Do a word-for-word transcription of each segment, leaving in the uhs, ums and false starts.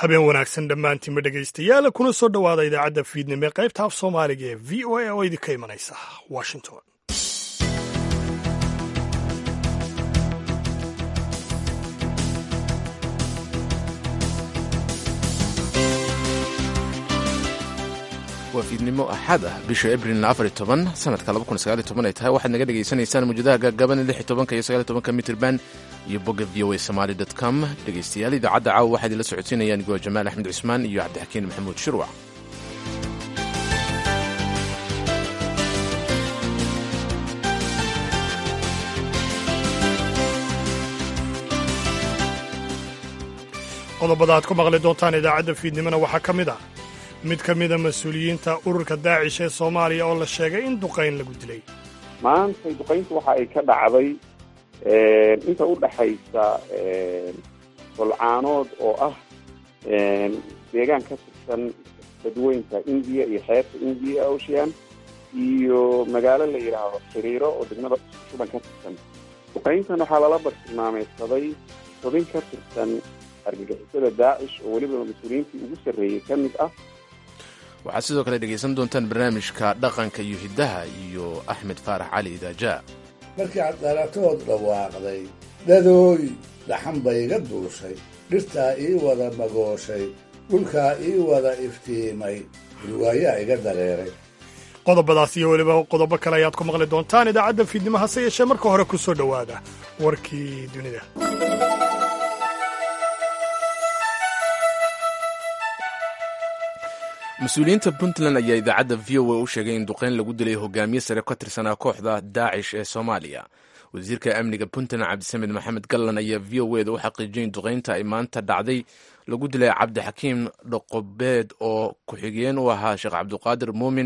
habeen wanaagsan dhammaantiinba dhegaystayaal kuna soo dhowaada idaacadda fiidnimo ee qaybta af soomaaliga ee v o a oo idinka imanaysa washington. waa fiidnimo axad ah bisha abriil afar iyo toban sanadka laba kun sagaal iyo toban ay tahay waxaad naga dhegaysanaysaan mawjadaha gaagaaban lix iyo tobanka iyo sagaal iyo tobanka mitirban iyo bogga v o a somali dot com dhegaystayaal idaacadda caawa waxaa idinla socodsiinayaan igoo jamaal axmed cusmaan iyo cabdixakiin maxamuud shirwac. qodobada aad ku maqli doontaan idaacadda fiidnimona waxaa ka mid ah mid ka mida mas-uuliyiinta ururka daacish ee soomaaliya oo la sheegay in duqayn lagu dilay. maanta duqayntu waxa ay ka dhacday inta u dhaxaysa bolcaanood oo ah deegaan ka tirsan dadweynta indiya iyo xeebta indiya ocean iyo magaalo la yidhaahdo xiriiro oo degmada suban ka tirsan. duqayntan waxaa lala bartilmaameysaday xubin ka tirsan argagixisada daacish oo weliba mas-uuliyiintii ugu sarreeyey ka mid ah. waxaad sidoo kale dhegaysan doontaan barnaamijka dhaqanka iyo hiddaha iyo axmed faarax cali idaaja. markaad dhalatood dhawaaqday dadooy dhaxan bay iga duushay dhirtaa ii wada magooshay dhulkaa ii wada iftiimay riwaayaa iga dareeray. qodobadaas iyo weliba qodobo kale ayaad ku maqli doontaan idaacadda fiidnimo hase yeeshee marka hore ku soo dhowaada warkii dunida. mas-uuliyiinta puntland ayaa idaacadda v o a u sheegay in duqayn lagu dilay hogaamiye sare ka tirsanaa kooxda daacish ee soomaaliya. wasiirka amniga puntland cabdisamed maxamed gallan ayaa v o eda u xaqiijiyay in duqaynta ay maanta dhacday lagu dilay cabdixakiim dhoqobeed oo ku-xigeen u ahaa sheekh cabdiqaadir muumin.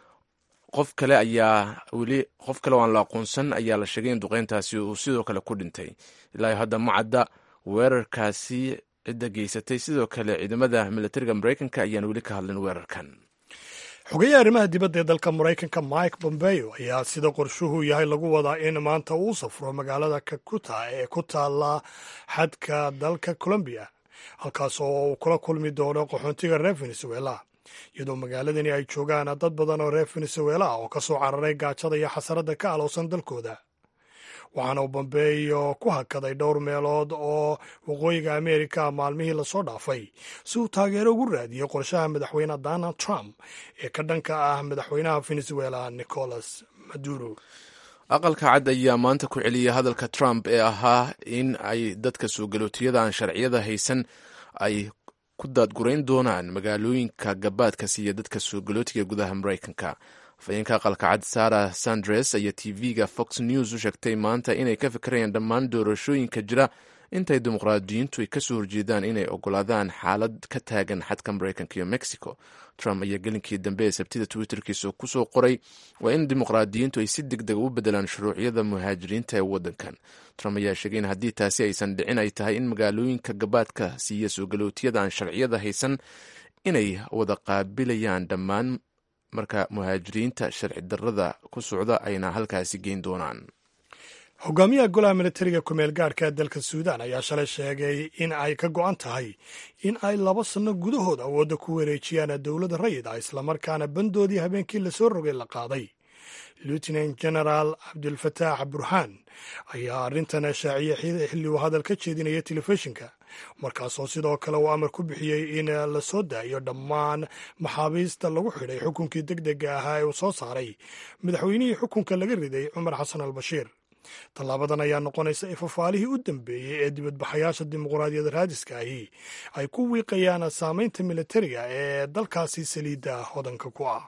qof kale ayaa weli qof kale oo aan la aqoonsan ayaa la sheegay in duqayntaasi uu sidoo kale ku dhintay. ilaa hadda ma cadda weerarkaasi cidda geysatay. sidoo kale ciidamada milatariga maraykanka ayaan weli ka hadlin weerarkan. xogeyaha arrimaha dibadda ee dalka maraykanka mike pompeo ayaa sida qorshuhu yahay lagu wadaa in maanta uu safro magaalada kakuta ee ku taalla xadka dalka colombiya, halkaas oo uu kula kulmi doono qaxoontiga reer venezuela, iyadoo magaaladani ay joogaan dad badan oo reer venezuela oo ka soo cararay gaajada iyo xasarada ka alowsan dalkooda. waxaana uu bombeeyo ku hakaday dhowr meelood oo waqooyiga ameerika maalmihii lasoo dhaafay si uu taageero ugu raadiyo qorshaha madaxweyne donald trump ee ka dhanka ah madaxweynaha venezuela nicolas maduro. aqalka cad ayaa maanta ku celiyay hadalka trump ee ahaa in ay dadka soo galootiyada aan sharciyada haysan ay ku daadgurayn doonaan magaalooyinka gabaadka siiya dadka soo galootiga gudaha maraykanka. afhayeenka aqalka cad sarah sanders ayaa t v-ga fox news u sheegtay maanta inay ka fikirayaan dhammaan doorashooyinka jira intay dimuqraadiyiintu ay kasoo horjeedaan inay ogolaadaan xaalad ka taagan xadka maraykanka iyo mexico. trump ayaa gelinkii dambe ee sabtida twitterkiisa kusoo qoray waa in dimuqraadiyiintu ay si deg deg u bedelaan shuruucyada muhaajiriinta ee waddankan. trump ayaa sheegay in haddii taasi aysan dhicin ay tahay in magaalooyinka gabaadka siiya soo galootiyada aan sharciyada haysan inay wada qaabilayaan dhammaan marka muhaajiriinta sharci darrada ku socda ayna halkaasi geyn doonaan. hogaamiyaha golaha militariga kumeel gaarhka ee dalka suudaan ayaa shalay sheegay in ay ka go-an tahay in ay laba sanno gudahood awoodda ku wareejiyaan dowladda rayid ah islamarkaana bandoodii habeenkii lasoo rogay la qaaday. lieutenant generaal cabdulfataax burhaan ayaa arrintan shaaciyey xilli uu hadal ka jeedinaya telefishinka, markaasoo sidoo kale uu amar ku bixiyey in la soo daayo dhammaan maxaabiista lagu xidhay xukunkii deg dega ahaa ee uu soo saaray madaxweynihii xukunka laga riday cumar xasan al bashiir. tallaabadan ayaa noqonaysa ifafaalihii u dambeeyey ee dibadbaxayaasha dimuqraadiyad raadiska ahi ay ku wiiqayaan saamaynta militariga ee dalkaasi saliidda hodanka ku ah.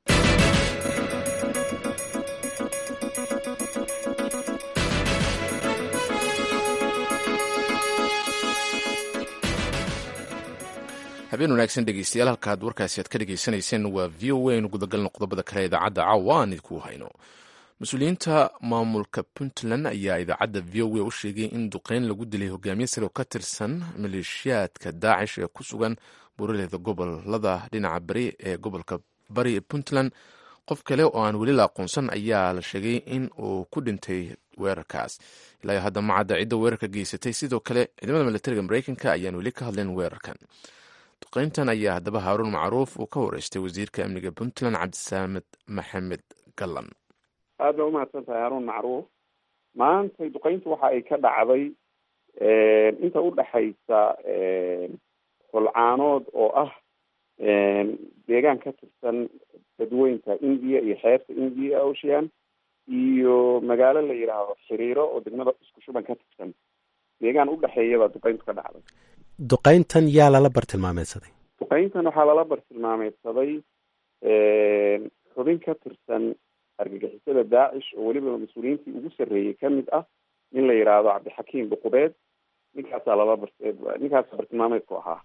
habeen wanaagsan dhegeystayaal, halkaad warkaasi aad ka dhegaysanayseen waa v o a. aynu gudagalno qodobada kale idaacadda caawa aan idinku hayno. mas-uuliyiinta maamulka puntland ayaa idaacadda v o a u sheegay in duqeyn lagu dilay hogaamiye sare oo ka tirsan maleeshiyaadka daacish ee ku sugan buuraleyda gobolada dhinaca bari ee gobolka bari ee puntland. qof kale oo aan weli la aqoonsan ayaa la sheegay in uu ku dhintay weerarkaas. ilaa hadda ma cadda cidda weerarka geysatay. sidoo kale ciidamada milatariga maraykanka ayaan weli ka hadleen weerarkan. duqeyntan ayaa haddaba haaruun macruuf uu ka wareystay wasiirka amniga puntland cabdisaamed maxamed gallan. aad baa umahadsan tahay haaruun macruuf. maantay duqeyntu waxa ay ka dhacday inta udhaxaysa holcaanood oo ah deegaan ka tirsan dadweynta india iyo xeebta india ocean iyo magaalo la yidhaahdo xiriiro oo degmada isku shuban ka tirsan deegaan udhexeeyabaa duqeyntu ka dhacday. duqeyntan yaa lala bartilmaameedsaday? duqeyntan waxaa lala bartilmaameedsaday xubin ka tirsan argagixisada daacish oo weliba mas-uuliyiintii ugu sarreeyey kamid ah nin la yidhaahdo cabdixakiim buqubeed. ninkaasaa lala bar ninkaasa bartilmaameedku ahaa.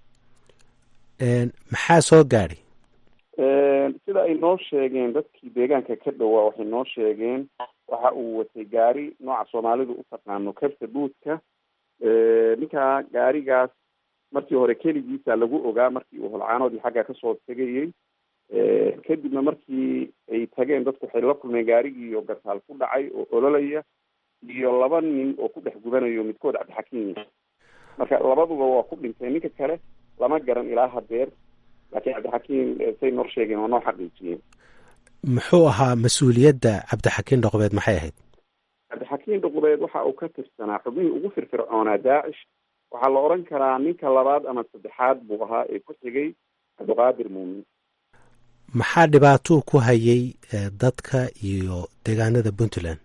maxaa soo gaadhay? sida ay noo sheegeen dadkii deegaanka ka dhowaa waxay noo sheegeen waxa uu watay gaari nooca soomaalidu u taqaano kabta buudka. ninkaa gaarigaas markii hore keligiisa lagu ogaa markii uu holcaanoodii xagga kasoo tegayey. kadibna markii ay tageen dadku waxay la kulmeen gaarigii oo gartaal ku dhacay oo ololaya iyo laba nin oo ku dhex gubanayo midkood cabdixakiim. marka labaduba waa ku dhinteen. ninka kale lama garan ilaa hadeer, laakiin cabdixakiim say nor sheegeen waa noo xaqiijiyeen. muxuu ahaa mas-uuliyadda cabdixakiim dhuqubeed maxay ahayd? cabdixakiim dhuqubeed waxa uu ka tirsanaa xubnihii ugu firfircoonaa daacish. waxaa la oran karaa ninka labaad ama saddexaad buu ahaa ee ku xigay cabdiqaadir muumin. maxaa dhibaatuu ku hayay dadka iyo deegaanada puntland?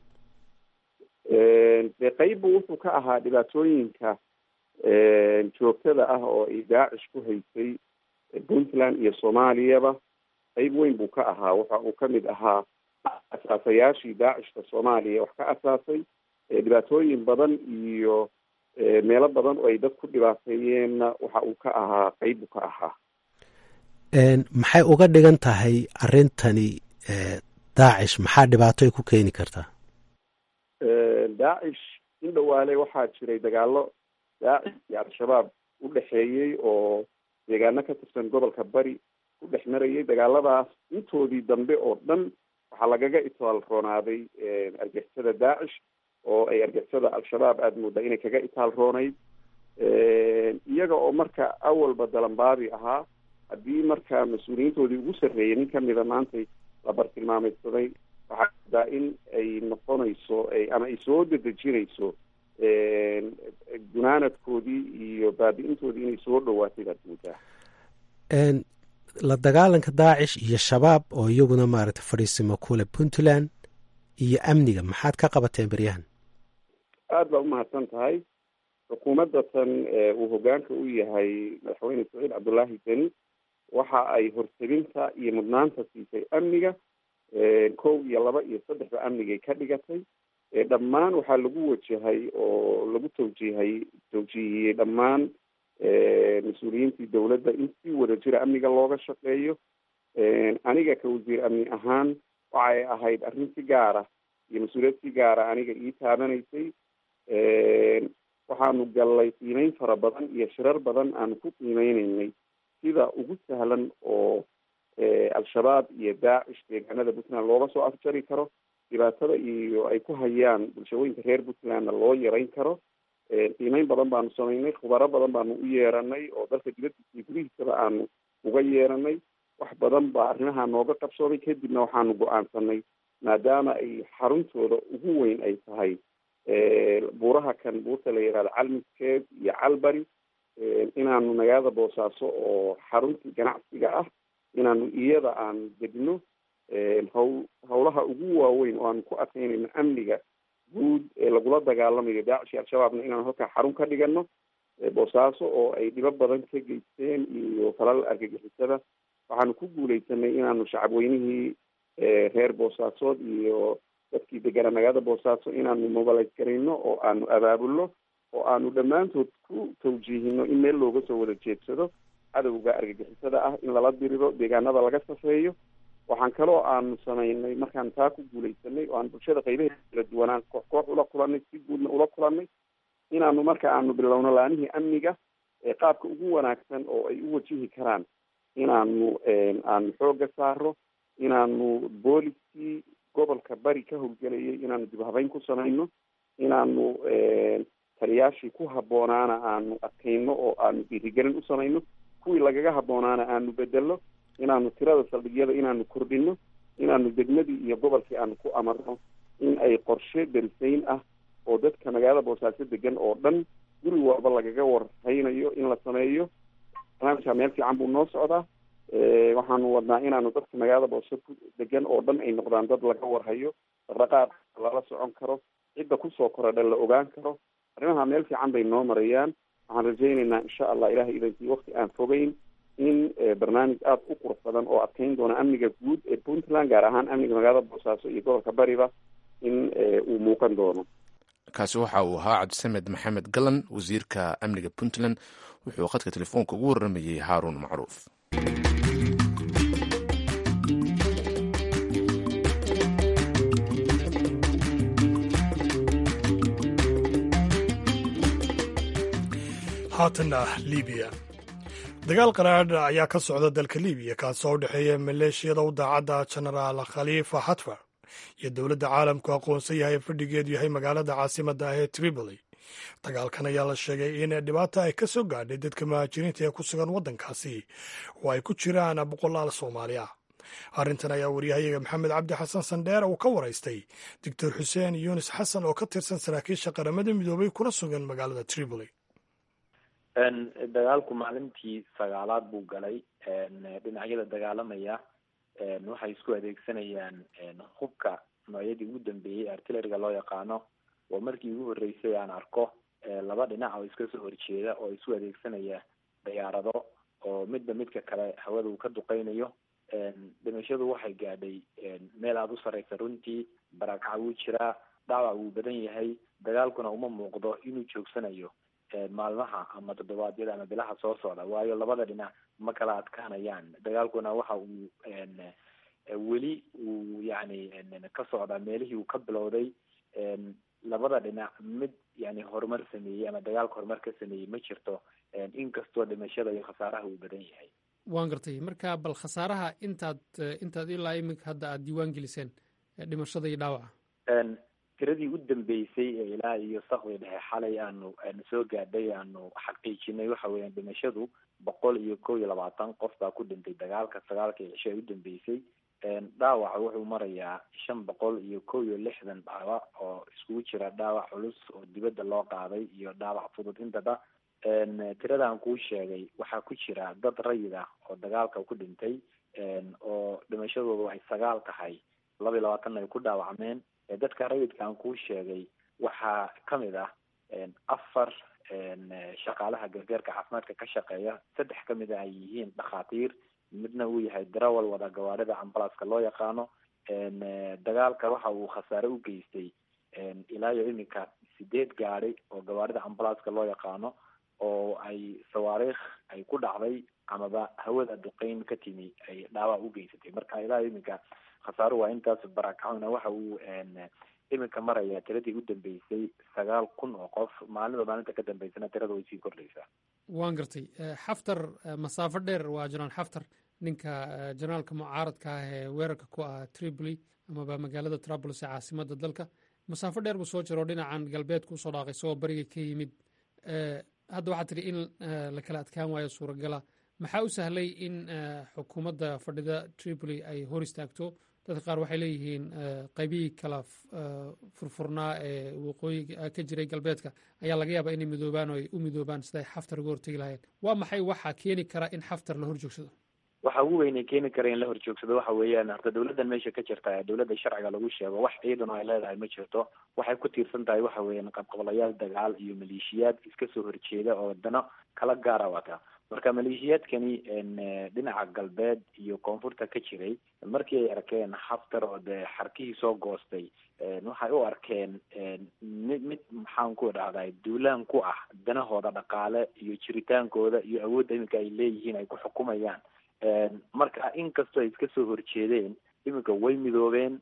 dee qeybu wuxuu ka ahaa dhibaatooyinka joogtada ah oo ay daacish ku haysay puntland iyo soomaaliyaba. qeyb weyn buu ka ahaa. waxa uu kamid ahaa asaasayaashii daacishka soomaaliya wax ka asaasay. dhibaatooyin badan iyo meelo badan oo ay dad ku dhibaateeyeenna waxa uu ka ahaa qeyb buu ka ahaa. maxay uga dhigan tahay arrintani daacish? maxaa dhibaato ay ku keeni kartaa? daacish in dhawaale waxaa jiray dagaalo daacish iyo al-shabaab u dhexeeyey oo deegaano ka tirsan gobolka bari ku dhex marayay. dagaaladaas intoodii dambe oo dhan waxaa lagaga itaal roonaaday argixisada daacish oo ay argixisada al-shabaab aada moodaa inay kaga itaal roonayd. iyaga oo marka awalba dalanbaabi ahaa. haddii marka mas-uuliyiintoodii ugu sarreeyay nin kamida maantay la bartilmaameydsaday waxaa daa in ay noqonayso ama ay soo dedejinayso gunaanadkoodii iyo baabi-intoodii inay soo dhawaatay baad moodaa. la dagaalanka daacish iyo shabaab oo iyaguna maaragtay fadhiisimo kule puntland iyo amniga maxaad ka qabateen beryahan? aada baa umahadsan tahay. xukuumadda tan uu hogaanka u yahay madaxweyne saciid cabdullaahi deni waxa ay horteginta iyo mudnaanta siisay amniga. kow iyo laba iyo saddexba amnigay ka dhigatay. dhammaan waxaa lagu wajahay oo lagu tawjiihay tawjiihiyey dhammaan mas-uuliyiintii dawladda in si wada jira amniga looga shaqeeyo. aniga ka wasiir amni ahaan waxay ahayd arrin si gaara iyo mas-uuliyad si gaara aniga ii taabanaysay. waxaanu gallay qiimeyn fara badan iyo shirar badan aanu ku qiimeyneynay sida ugu sahlan oo al-shabaab iyo daacish deegaanada puntland looga soo afjari karo. dhibaatada iyo ay ku hayaan bulshooyinka reer puntlandna loo yarayn karo. qiimeyn badan baanu samaynay. khubaro badan baanu u yeeranay oo dalka dibadiisa iyo gudihiisaba aanu uga yeeranay. wax badan baa arrimaha nooga qabsoomay. kadibna waxaanu go-aansanay maadaama ay xaruntooda ugu weyn ay tahay buuraha kan buurta la yihahdo calmiskeed iyo calbari inaanu magaalada boosaaso oo xaruntii ganacsiga ah inaanu iyada aan degno. haw hawlaha ugu waaweyn oo aanu ku adkaynayno amniga guud ee lagula dagaalamayo daacish iyo al-shabaabna inaanu halkaa xarun ka dhigano. boosaaso oo ay dhibo badan ka geysteen iyo falal argagixisada waxaanu ku guuleysanay inaanu shacabweynihii reer boosaasood iyo dadkii degana magaalada boosaaso inaanu mobilize garayno oo aanu abaabulno oo aanu dhammaantood ku tawjiihino in meel looga soo wada jeedsado cadowga argagixisada ah in lala diriro deegaanada laga safeeyo. waxaan kaloo aanu samaynay markaan taa ku guuleysanay oo aan bulshada qaybaheeda kala duwanaan koox koox ula kulanay si guudna ula kulanay inaanu marka aanu bilowno laanihii amniga ee qaabka ugu wanaagsan oo ay u wajihi karaan inaanu aanu xooga saaro. inaanu booliskii gobolka bari ka howlgelayay inaanu dib habeyn ku samayno. inaanu taliyaashii ku haboonaana aanu adkayno oo aanu dhiirigelin u samayno. kuwii lagaga habboonaana aanu bedelno inaanu tirada saldhigyada inaanu kordhino inaanu degmadii iyo gobolkii aanu ku amarno in ay qorshe darisayn ah oo dadka magaalada boosaaso degan oo dhan guri walba lagaga warhaynayo in la sameeyo. barnaamijka meel fiican buu noo socdaa. waxaanu wadnaa inaanu dadka magaalada boosaaso degan oo dhan ay noqdaan dad laga warhayo, dhaqdhaqaaq lala socon karo, cidda kusoo korodha la ogaan karo. arrimaha meel fiican bay noo marayaan. waxaan rajaynaynaa insha allah ilahay idankii wakti aan fogeyn in barnaamij aada u qurux badan oo adkeyn doona amniga guud ee puntland, gaar ahaan amniga magaalada boosaaso iyo gobolka bariba in uu muuqan doono. kaasi waxa uu ahaa cabdisamed maxamed galan, wasiirka amniga puntland. wuxuu khadka telefoonka ugu warramayey haaruun macruuf. haatanna libiya. dagaal qaraadh ayaa ka socda dalka libiya kaasoo u dhexeeya maleeshiyada u daacadda genaraal khaliifa xatfar iyo dowladda caalamku aqoonsan yahay fadhigeedu yahay magaalada caasimadda ah ee tripoli. dagaalkan ayaa la sheegay in dhibaata ay ka soo gaadhay dadka muhaajiriinta ee ku sugan waddankaasi oo ay ku jiraan boqolaal soomaali ah. arrintan ayaa waryahayaga maxamed cabdi xasan sandheer uu ka waraystay doctor xuseen yunis xasan oo ka tirsan saraakiisha qaramada midoobay kuna sugan magaalada tripoli. dagaalku maalintii sagaalaad buu galay. dhinacyada dagaalamaya waxay isku adeegsanayaan hubka noocyadii ugu dambeeyey artilleriga loo yaqaano, oo markii ugu horreysay aan arko laba dhinac oo iska soo horjeeda oo isu adeegsanaya diyaarado oo midba midka kale hawada uu ka duqeynayo. dhimashadu waxay gaadhay meel aada u sareysa runtii. barakaca wuu jiraa, dhaawac wuu badan yahay. dagaalkuna uma muuqdo inuu joogsanayo maalmaha ama toddobaadyada ama bilaha soo socda, waayo labada dhinac ma kala adkaanayaan. dagaalkuna waxa uu weli uu yani ka socdaa meelihii uu ka bilowday. labada dhinac mid yani horumar sameeyey ama dagaalka horumar ka sameeyey ma jirto, inkastoo dhimashada iyo khasaaraha uu badan yahay. waan gartay. marka bal khasaaraha intaad intaad ilaa iminka hadda aada diiwaan geliseen dhimashada iyo dhaawaca? tiradii u dambeysay ee ilaa iyo sakdi dhexe xalay aanu aanu soo gaadhay aanu xaqiijinay waxa weeyaan dhimashadu boqol iyo kow iyo labaatan qof baa ku dhintay dagaalka sagaalkii cisho ee u dambeysay. dhaawaca wuxuu marayaa shan boqol iyo kow iyo lixdan dhaawac oo iskugu jira dhaawac culus oo dibadda loo qaaday iyo dhaawac fudud intaba. tiradaan kuu sheegay waxaa ku jira dad rayid ah oo dagaalka ku dhintay oo dhimashadooda waxay sagaal tahay, laba iyo labaatanna ay ku dhaawacmeen. dadka rayidka aan kuu sheegay waxaa kamid ah afar shaqaalaha gargaarka caafimaadka ka shaqeeya, saddex kamid a ay yihiin dhakhaatiir, midna uu yahay darawal wada gawaarida ambalaska loo yaqaano. dagaalka waxa uu khasaare u geystay ilaa iyo iminka sideed gaari oo gawaarida ambalaska loo yaqaano oo ay sawaariikh ay ku dhacday amaba hawada duqeyn ka timi ay dhaawac u geysatay. marka ilaa iyo iminka khasaaro waa intaas. barakacuna waxa uu iminka maraya tiradii u dambeysay sagaal kun oo qof. maalinba maalinta ka dambeysana tirada way sii kordhaysaa. waan gartay. xaftar masaafo dheer waa jenaraal xaftar, ninka jenaraalka mucaaradka ah ee weerarka ku ah tripoli amaba magaalada trablus ee caasimada dalka. masaafo dheer buu soo jiro dhinacan galbeedka usoo dhaaqay isagoo bariga ka yimid. hadda waxaa tidhi in la kala adkaan waayo suuragala. maxaa u sahlay in xukuumadda fadhida tripoli ay hor istaagto? dadka qaar waxay leeyihiin qaybihii kala furfurnaa ee waqooyiga ka jiray galbeedka ayaa laga yaabaa inay midoobaan oo ay u midoobaan siday xaftar uga hortegi lahayn. waa maxay waxaa keeni kara in xaftar la horjoogsado? waxa ugu weynay keeni kara in la horjoogsado waxa weeyaan horta dawladdan meesha ka jirta ee dawladda sharciga lagu sheego wax ciidan oo ay leedahay ma jirto. waxay ku tiirsan tahay waxa weeyaan qabqablayaal dagaal iyo maleeshiyaad iska soo horjeeda oo dano kala gaara wata. marka maleeshiyaadkani dhinaca galbeed iyo koonfurta ka jiray markii ay arkeen xaftar oo dee xarkihii soo goostay waxay u arkeen mid mid maxaan ku dhahday duulaan ku ah danahooda dhaqaale iyo jiritaankooda iyo awoodda iminka ay leeyihiin ay ku xukumayaan. marka inkastoo ay iska soo horjeedeen iminka way midoobeen,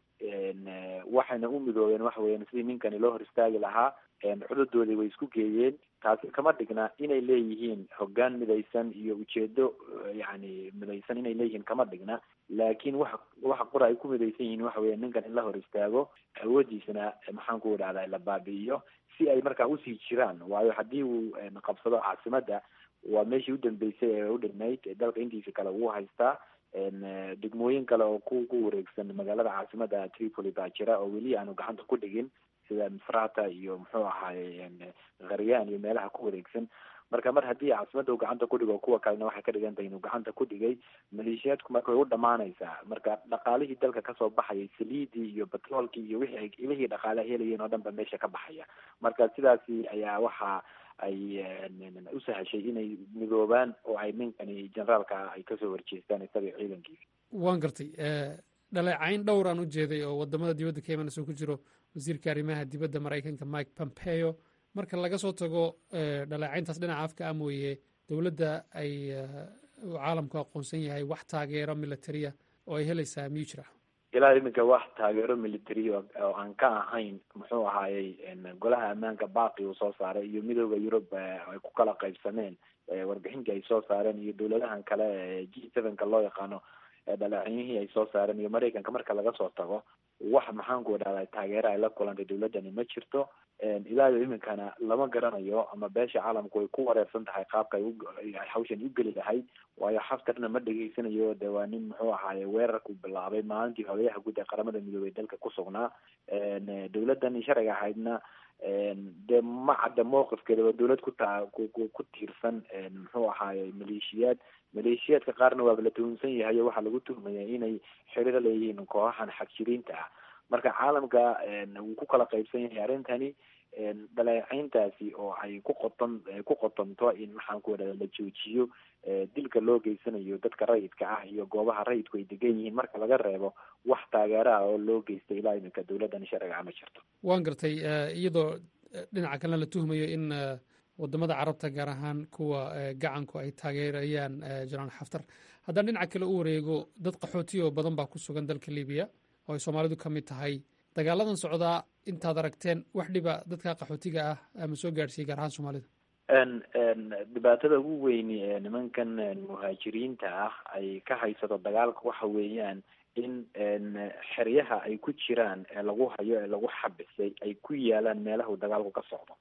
waxayna u midoobeen waxa weeyaan sidii ninkani loo hor istaagi lahaa. cududoodii way isku geeyeen. taasi kama dhigna inay leeyihiin hoggaan midaysan iyo ujeedo yani midaysan inay leeyihiin kama dhigna, laakiin waxa waxa qura ay ku midaysan yihiin waxa weeya ninkan in la hor istaago, awoodiisana maxaan ku dhahdaa la baabi'iyo si ay markaa usii jiraan. waayo haddii uu qabsado caasimadda waa meeshii udambeysay ee u dhinayd dalka intiisa kale uu haystaa degmooyin kale oo ku ku wareegsan magaalada caasimada Tripoli baa jira oo weli aanu gacanta ku dhigin sida Misrata iyo muxuu ahaay Gharyan iyo meelaha ku wareegsan. marka mar haddii caasimada uu gacanta ku dhigo kuwa kalena waxay ka dhigan tahay inuu gacanta ku dhigay maleeshiyaadku marka way u dhamaanaysaa. marka dhaqaalihii dalka kasoo baxayay saliidii iyo batroolkii iyo wixii ilihii dhaqaale helayeen oo dhan ba meesha ka baxaya. marka sidaasi ayaa waxa ay u sahashay inay midoobaan oo ay ninkani generaalka ay kasoo horjeestaan isaga ciidankiisa. waan gartay dhaleecayn dhowraan u jeeday oo wadamada dibadda ka imanaysa ku jiro wasiirka arrimaha dibadda Mareykanka Mike Pompeo. marka laga soo tago dhaleecayntaas dhinaca afka ah mooye dowladda ay caalamku aqoonsan yahay wax taageero militariya oo ay helaysaa miyuu jira? ilaa iminka wax taageero military oo aan ka ahayn muxuu ahaayey golaha ammaanka baaqi uu soo saaray iyo midooda Yurub ay ku kala qaybsameen warbixintii ay soo saareen iyo dowladahan kale G seven ka loo yaqaano dhaleecaynihii ay soo saareen iyo Mareykanka marka laga soo tago wax maxaan ku dhahay taageero ay la kulantay dowladani ma jirto. ilaa iminkana lama garanayo ama beesha caalamku way ku wareersan tahay qaabka ay hawshan u geli lahayd waayo Xaftarna ma dhageysanayo de waa nin muxuu ahaayey weerarku bilaabay maalintii holayaha guud ee qaramada midoobay dalka ku sugnaa. dowladani sharciga ahaydna de ma cadda mowqifkeeda waa dowlad ku taa ku tiirsan muxuu ahaayey maleeshiyaad maleeshiyaadka qaarna waaba la tuhunsan yahay oo waxaa lagu tuhmaya inay xiriir leeyihiin kooxahan xagjiriinta ah. marka caalamka wuu ku kala qaybsan yahay arrintani dhaleecayntaasi oo ay ku qoton ku qotonto in maxaan ku wada la joojiyo dilka loo geysanayo dadka rayidka ah iyo goobaha rayidku ay degan yihiin marka laga reebo wax taageero ah oo loo geystay ilaa iminka dowladdan sharciga ama jirto. waan gartay iyadoo dhinaca kalena la tuhmayo in wadamada carabta gaar ahaan kuwa gacanku ay taageerayaan jenaraal Xaftar. haddaan dhinaca kale u wareego dad qaxootiyo badan baa ku sugan dalka Libiya oo ay Soomaalidu ka mid tahay. dagaaladan socdaa intaad aragteen wax dhiba dadka qaxootiga ah ama soo gaadhsiiyey gaar ahaan Soomaalida? dhibaatada ugu weyni ee nimankan muhaajiriinta ah ay ka haysato dagaalka waxa weeyaan in xeryaha ay ku jiraan ee lagu hayo ee lagu xabisay ay ku yaalaan meelaha uu dagaalku ka socdo.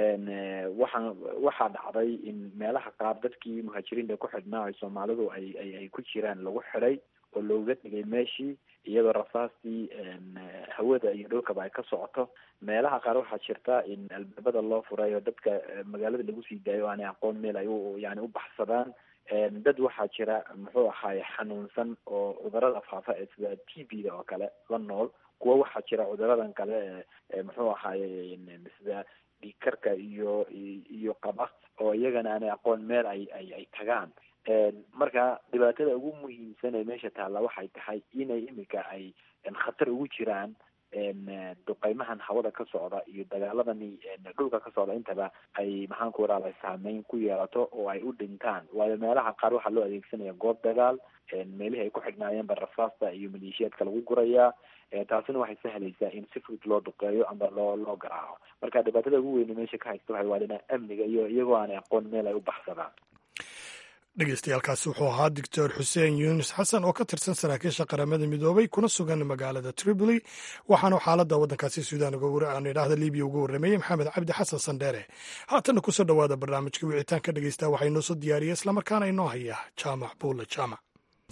waxaan waxaa dhacday in meelaha qaar dadkii muhaajiriinta ku xidhnaa ay Soomaalidu ay ay ay ku jiraan lagu xidhay oo looga tegay meeshii iyadoo rasaastii hawada iyo dhulkaba ay ka socoto. meelaha qaar waxaa jirta in albaabada loo furay oo dadka magaalada lagu sii daayo aanay aqoon meel ay yani u baxsadaan. dad waxaa jira muxuu ahaay xanuunsan oo cudurada faafa ee sida T B da oo kale la nool. kuwa waxaa jira cuduradan kale ee muxuu ahaay sida dhiigkarka iyo iyo qaba oo iyagana aanay aqoon meel ay ay ay tagaan. marka dhibaatada ugu muhiimsan ee meesha taalla waxay tahay inay iminka ay khatar ugu jiraan duqeymahan hawada ka socda iyo dagaaladani dhulka ka socda intaba ay maxaan ku waraabay saameyn ku yeelato oo ay u dhintaan. waayo meelaha qaar waxaa loo adeegsanaya goob dagaal meelihii ay ku xidhnaayeenba rasaasta iyo maleeshiyaadka lagu gurayaa. taasina waxay sahlaysaa in si fudud loo duqeeyo ama loo loo garaaco. marka dhibaatada ugu weyne meesha ka haysta waxay waa dhinaca amniga iyo iyagoo aanay aqoon meel ay u baxsadaan. dhegeystayaaalkaasi wuxuu ahaa doctor xuseen yuunus xasan oo ka tirsan saraakiisha qaramada midoobay kuna sugan magaalada Tripoli. waxaana xaaladda waddankaasi suudaan aan idhaahda libiya uga warrameeyey maxamed cabdi xasan sandheere. haatanna kusoo dhowaada barnaamijka wicitaanka dhegeysta waxaa inoo soo diyaariyey islamarkaana inoo haya jaamac buulle jaamac.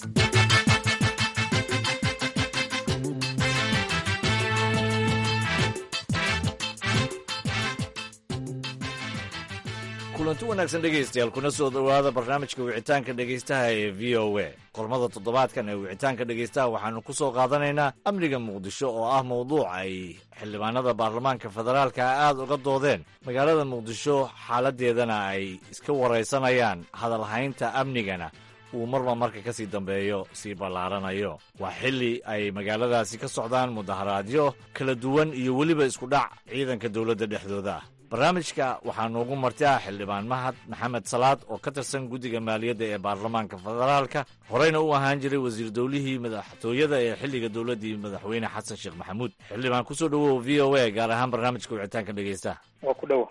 kulanti wanaagsan dhegaystayaal kuna soo dhowaada barnaamijka wicitaanka dhegaystaha ee v o a. qormada toddobaadkan ee wicitaanka dhegaystaha waxaanu ku soo qaadanaynaa amniga muqdisho oo ah mawduuc ay xildhibaanada baarlamaanka federaalka aad uga doodeen. magaalada muqdisho xaaladdeedana ay iska waraysanayaan, hadalhaynta amnigana uu marba marka ka sii dambeeyo sii ballaaranayo. waa xilli ay magaaladaasi ka socdaan mudaharaadyo kala duwan iyo weliba isku dhac ciidanka dowladda dhexdooda ah. barnaamijka waxaa noogu martaa xildhibaan mahad maxamed salaad oo ka tirsan guddiga maaliyadda ee baarlamaanka federaalka, horeyna u ahaan jiray wasiir dowlihii madaxtooyada ee xilliga dowladdii madaxweyne xasan sheekh maxamuud. xildhibaan kusoo dhowow v o a, gaar ahaan barnaamijka wicitaanka dhegaystaha. waa ku dhowa.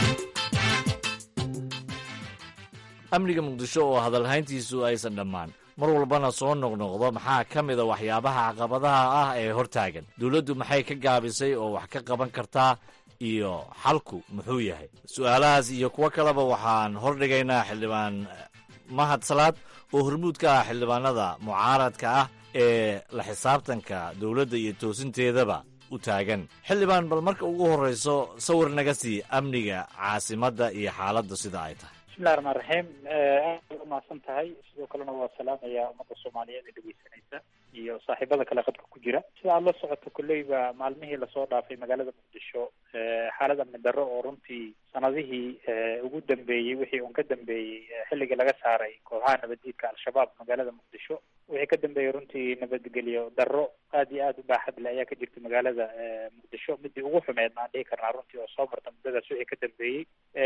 amniga muqdisho oo hadalhayntiisu aysan dhammaan mar walbana soo noqnoqdo maxaa ka mida waxyaabaha caqabadaha ah ee hortaagan dowladdu maxay ka gaabisay oo wax ka qaban kartaa iyo xalku muxuu yahay su-aalahaas iyo kuwo kaleba waxaan hordhigaynaa xildhibaan mahad salaad oo hormuud ka ah xildhibaanada mucaaradka ah ee la xisaabtanka dowladda iyo toosinteedaba u taagan xildhibaan bal marka ugu horreyso sawir naga sii amniga caasimadda iyo xaaladda sida ay tahay bismillahi raxmaan raxiim aad u mahadsan tahay sidoo kalena waa salaamaya ummadda soomaaliyeed ee dhegeysanaysa iyo saaxiibada kale qadka ku jira sida aad la socoto kolleyba maalmihii lasoo dhaafay magaalada muqdisho xaalad amni darro oo runtii sanadihii ugu dambeeyey wixii uun ka dambeeyey xilligii laga saaray kooxaha nabaddiidka al-shabaab magaalada muqdisho wixii ka dambeeyey runtii nabadgelyo darro aad iyo aad u baaxad leh ayaa ka jirta magaalada muqdisho midii ugu xumeed maan dhihi karnaa runtii oo soo marta muddadaas wixii ka dambeeyey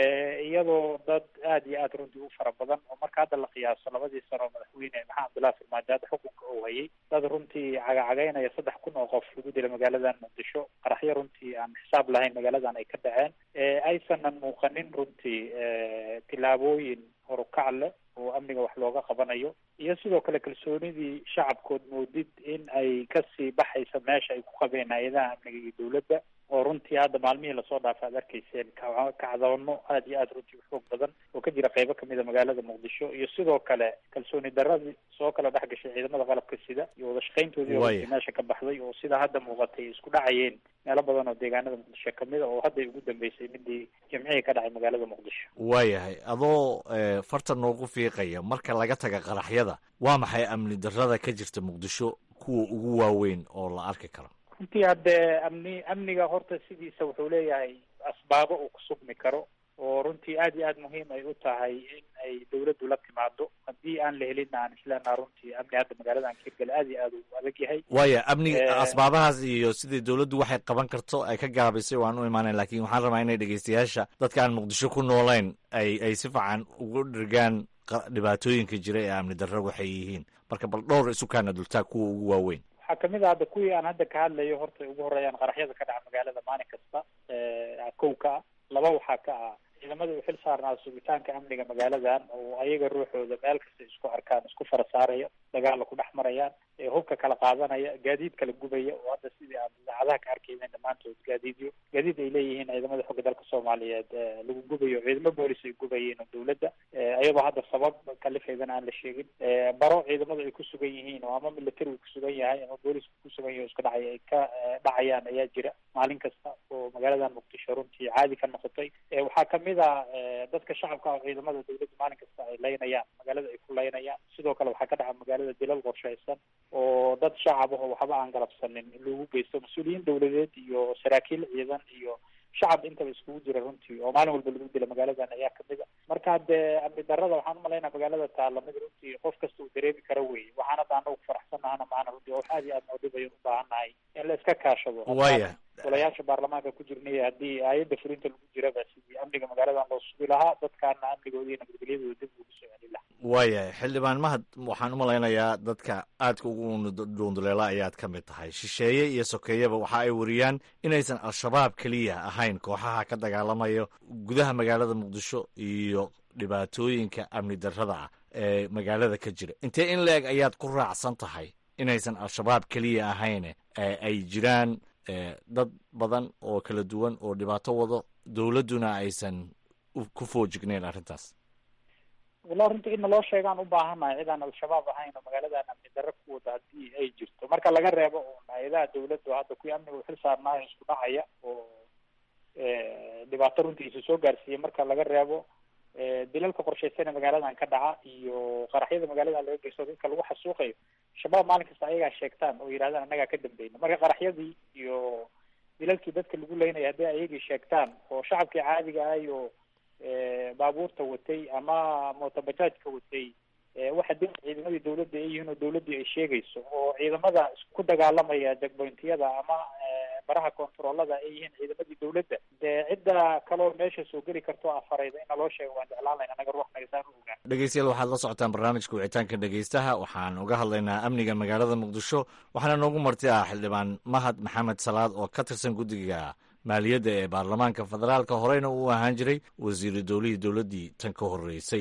iyadoo dad aad iyo aad runtii u fara badan oo marka hadda la qiyaaso labadii sano oo madaxweyne maxamed abdullahi farmaajo hadda xukunka uu hayay dad runtii cagacagaynaya saddex kun oo qof lagu dila magaaladan muqdisho qaraxyo runtii aan xisaab lahayn magaaladan ay ka dhaceen aysanan muuqanin runtii tillaabooyin horukac leh oo amniga wax looga qabanayo iyo sidoo kale kalsoonidii shacabkood moodid in ay kasii baxaysa meesha ay ku qabeen hay-adaha amniga iyo dowladda oo runtii hadda maalmihii lasoo dhaafay aad arkayseen kacdoono aad iyo aad runtii u xoog badan oo ka jira qeybo kamida magaalada muqdisho iyo sidoo kale kalsooni daradii soo kala dhex gashay ciidamada qalabka sida iyo wada shaqayntoodii oo runtii meesha ka baxday oo sida hadda muuqatay isku dhacayeen meelo badan oo deegaanada muqdisho kamida oo hadday ugu dambeysay midii jimcihii ka dhacay magaalada muqdisho waayahay adoo farta noogu fiiqaya marka laga taga qaraxyada waa maxay amni darrada ka jirta muqdisho kuwa ugu waaweyn oo la arki karo runtii haddee amni amniga horta sidiisa wuxuu leeyahay asbaabo uu ku sugmi karo oo runtii aad iyo aad muhiim ay u tahay in ay dawladdu la timaado haddii aan la helin aan isleenaha runtii amni hadda magaalada aan kirgale aad iyo aad u adag yahay waaya amniga asbaabahaas iyo sidii dawladdu waxay qaban karto ay ka gaabisay waan u imaanayn laakiin waxaan rabaa inay dhegeystayaasha dadka aan muqdisho ku noolayn ay ay si fiican ugu dhirgaan dhibaatooyinka jira ee amni darro waxay yihiin marka bal dhowr isu kaana dultaag kuwa ugu waaweyn waxaa kamid a hadda kuwii aan hadda ka hadlayo horta ugu horreeyaan qaraxyada ka dhaca magaalada maalin kasta kow ka ah laba waxaa ka ah ciidamada u xil saarnaa sugitaanka amniga magaaladan oo ayaga ruuxooda meel kasta isku arkaan isku fara saaraya dagaalla ku dhex marayaan hubka kala qaadanaya gaadiid kala gubaya oo hadda sidii aad idaacadaha ka arkaydeen dhammaantood gaadiidyo gaadiid ay leeyihiin ciidamada xogga dalka soomaaliyeed lagu gubayo ciidamo boolis ay gubayeen oo dawladda iyadoo hadda sabab kalifeydana aan la sheegin baro ciidamadu ay ku sugan yihiin oo ama military ku sugan yahay ama boolisku ku sugan yahay oo iska dhacay ay ka dhacayaan ayaa jira maalin kasta oo magaaladan muqdisho runtii caadi ka noqotay waxaa kamid a dadka shacabka oo ciidamada dawladda maalin kasta ay laynayaan magaalada ay ku laynayaan sidoo kale waxaa ka dhaca magaalada dilal qorshaysan oo dad shacab ah oo waxba aan galabsanin lagu geysto mas-uuliyiin dawladeed iyo saraakiil ciidan iyo shacab intaba iskugu jira runtii oo maalin walba lagu dila magaaladan ayaa kamid a marka haddee amni darrada waxaan umalaynaa magaalada taalla mid runtii qof kasta uu dareemi karo wey waxaan hadda anagu faraxsanahana maana runtii wax aad iyo aad noodhibayo u baahannahay in la iska kaashado waya golayaasha baarlamaanka ku jirnay haddii aayadda fulinta lagu jiraba sidii amniga magaaladan loo sugi lahaa dadkaana amnigooda iyo nabadgelyadooda dib ugu soo celin lahaa waaya xildhibaan mahad waxaan u malaynayaa dadka aadka ugu dhuunduleela ayaad ka mid tahay shisheeye iyo sokeeyeba waxa ay wariyaan inaysan al-shabaab keliya ahayn kooxaha ka dagaalamayo gudaha magaalada muqdisho iyo dhibaatooyinka amni darrada ah ee magaalada ka jira intee in la-eg ayaad ku raacsan tahay inaysan al-shabaab keliya ahayn ay jiraan dad badan oo kala duwan oo dhibaato wado dawladduna aysan ku foojignayn arrintaas wallah runtii in naloo sheegaan u baahannahay cid aan al-shabaab ahayn oo magaaladan amni darro ku wada haddii ay jirto marka laga reebo un hay-adaha dawladda hadda kuwii amniga u xil saarnaayo isku dhacaya oo dhibaato runtii isu soo gaarsiiyey marka laga reebo dilalka qorshaysana magaaladan ka dhaca iyo qaraxyada magaaladan laga geysto dadka lagu xasuuqayo shabaab maalin kasta ayagaa sheegtaan oo yidhahdaan annagaa ka dambeyna marka qaraxyadii iyo dilalkii dadka lagu leynaya hadday ayagii sheegtaan oo shacabkii caadiga ah iyo baabuurta watay ama mootobajaajka watay waxa dib ciidamadii dawladda ay yihiin oo dawladdii ay sheegayso oo ciidamada ku dagaalamaya jagboyntiyada ama baraha kontaroolada ay yihiin ciidamadii dawladda dee cidda kaloo meesha soo geli karto afarayda in naloo sheego waan jeclaan layna naga ruux nagasaan u ogaan dhegeystayaal waxaad la socotaan barnaamijka wicitaanka dhegeystaha waxaan uga hadlaynaa amniga magaalada muqdisho waxaana noogu marti ah xildhibaan mahad maxamed salaad oo ka tirsan guddiga maaliyadda ee baarlamaanka federaalka horeyna uu ahaan jiray wasiiru dowlihii dowladdii tan ka horreysay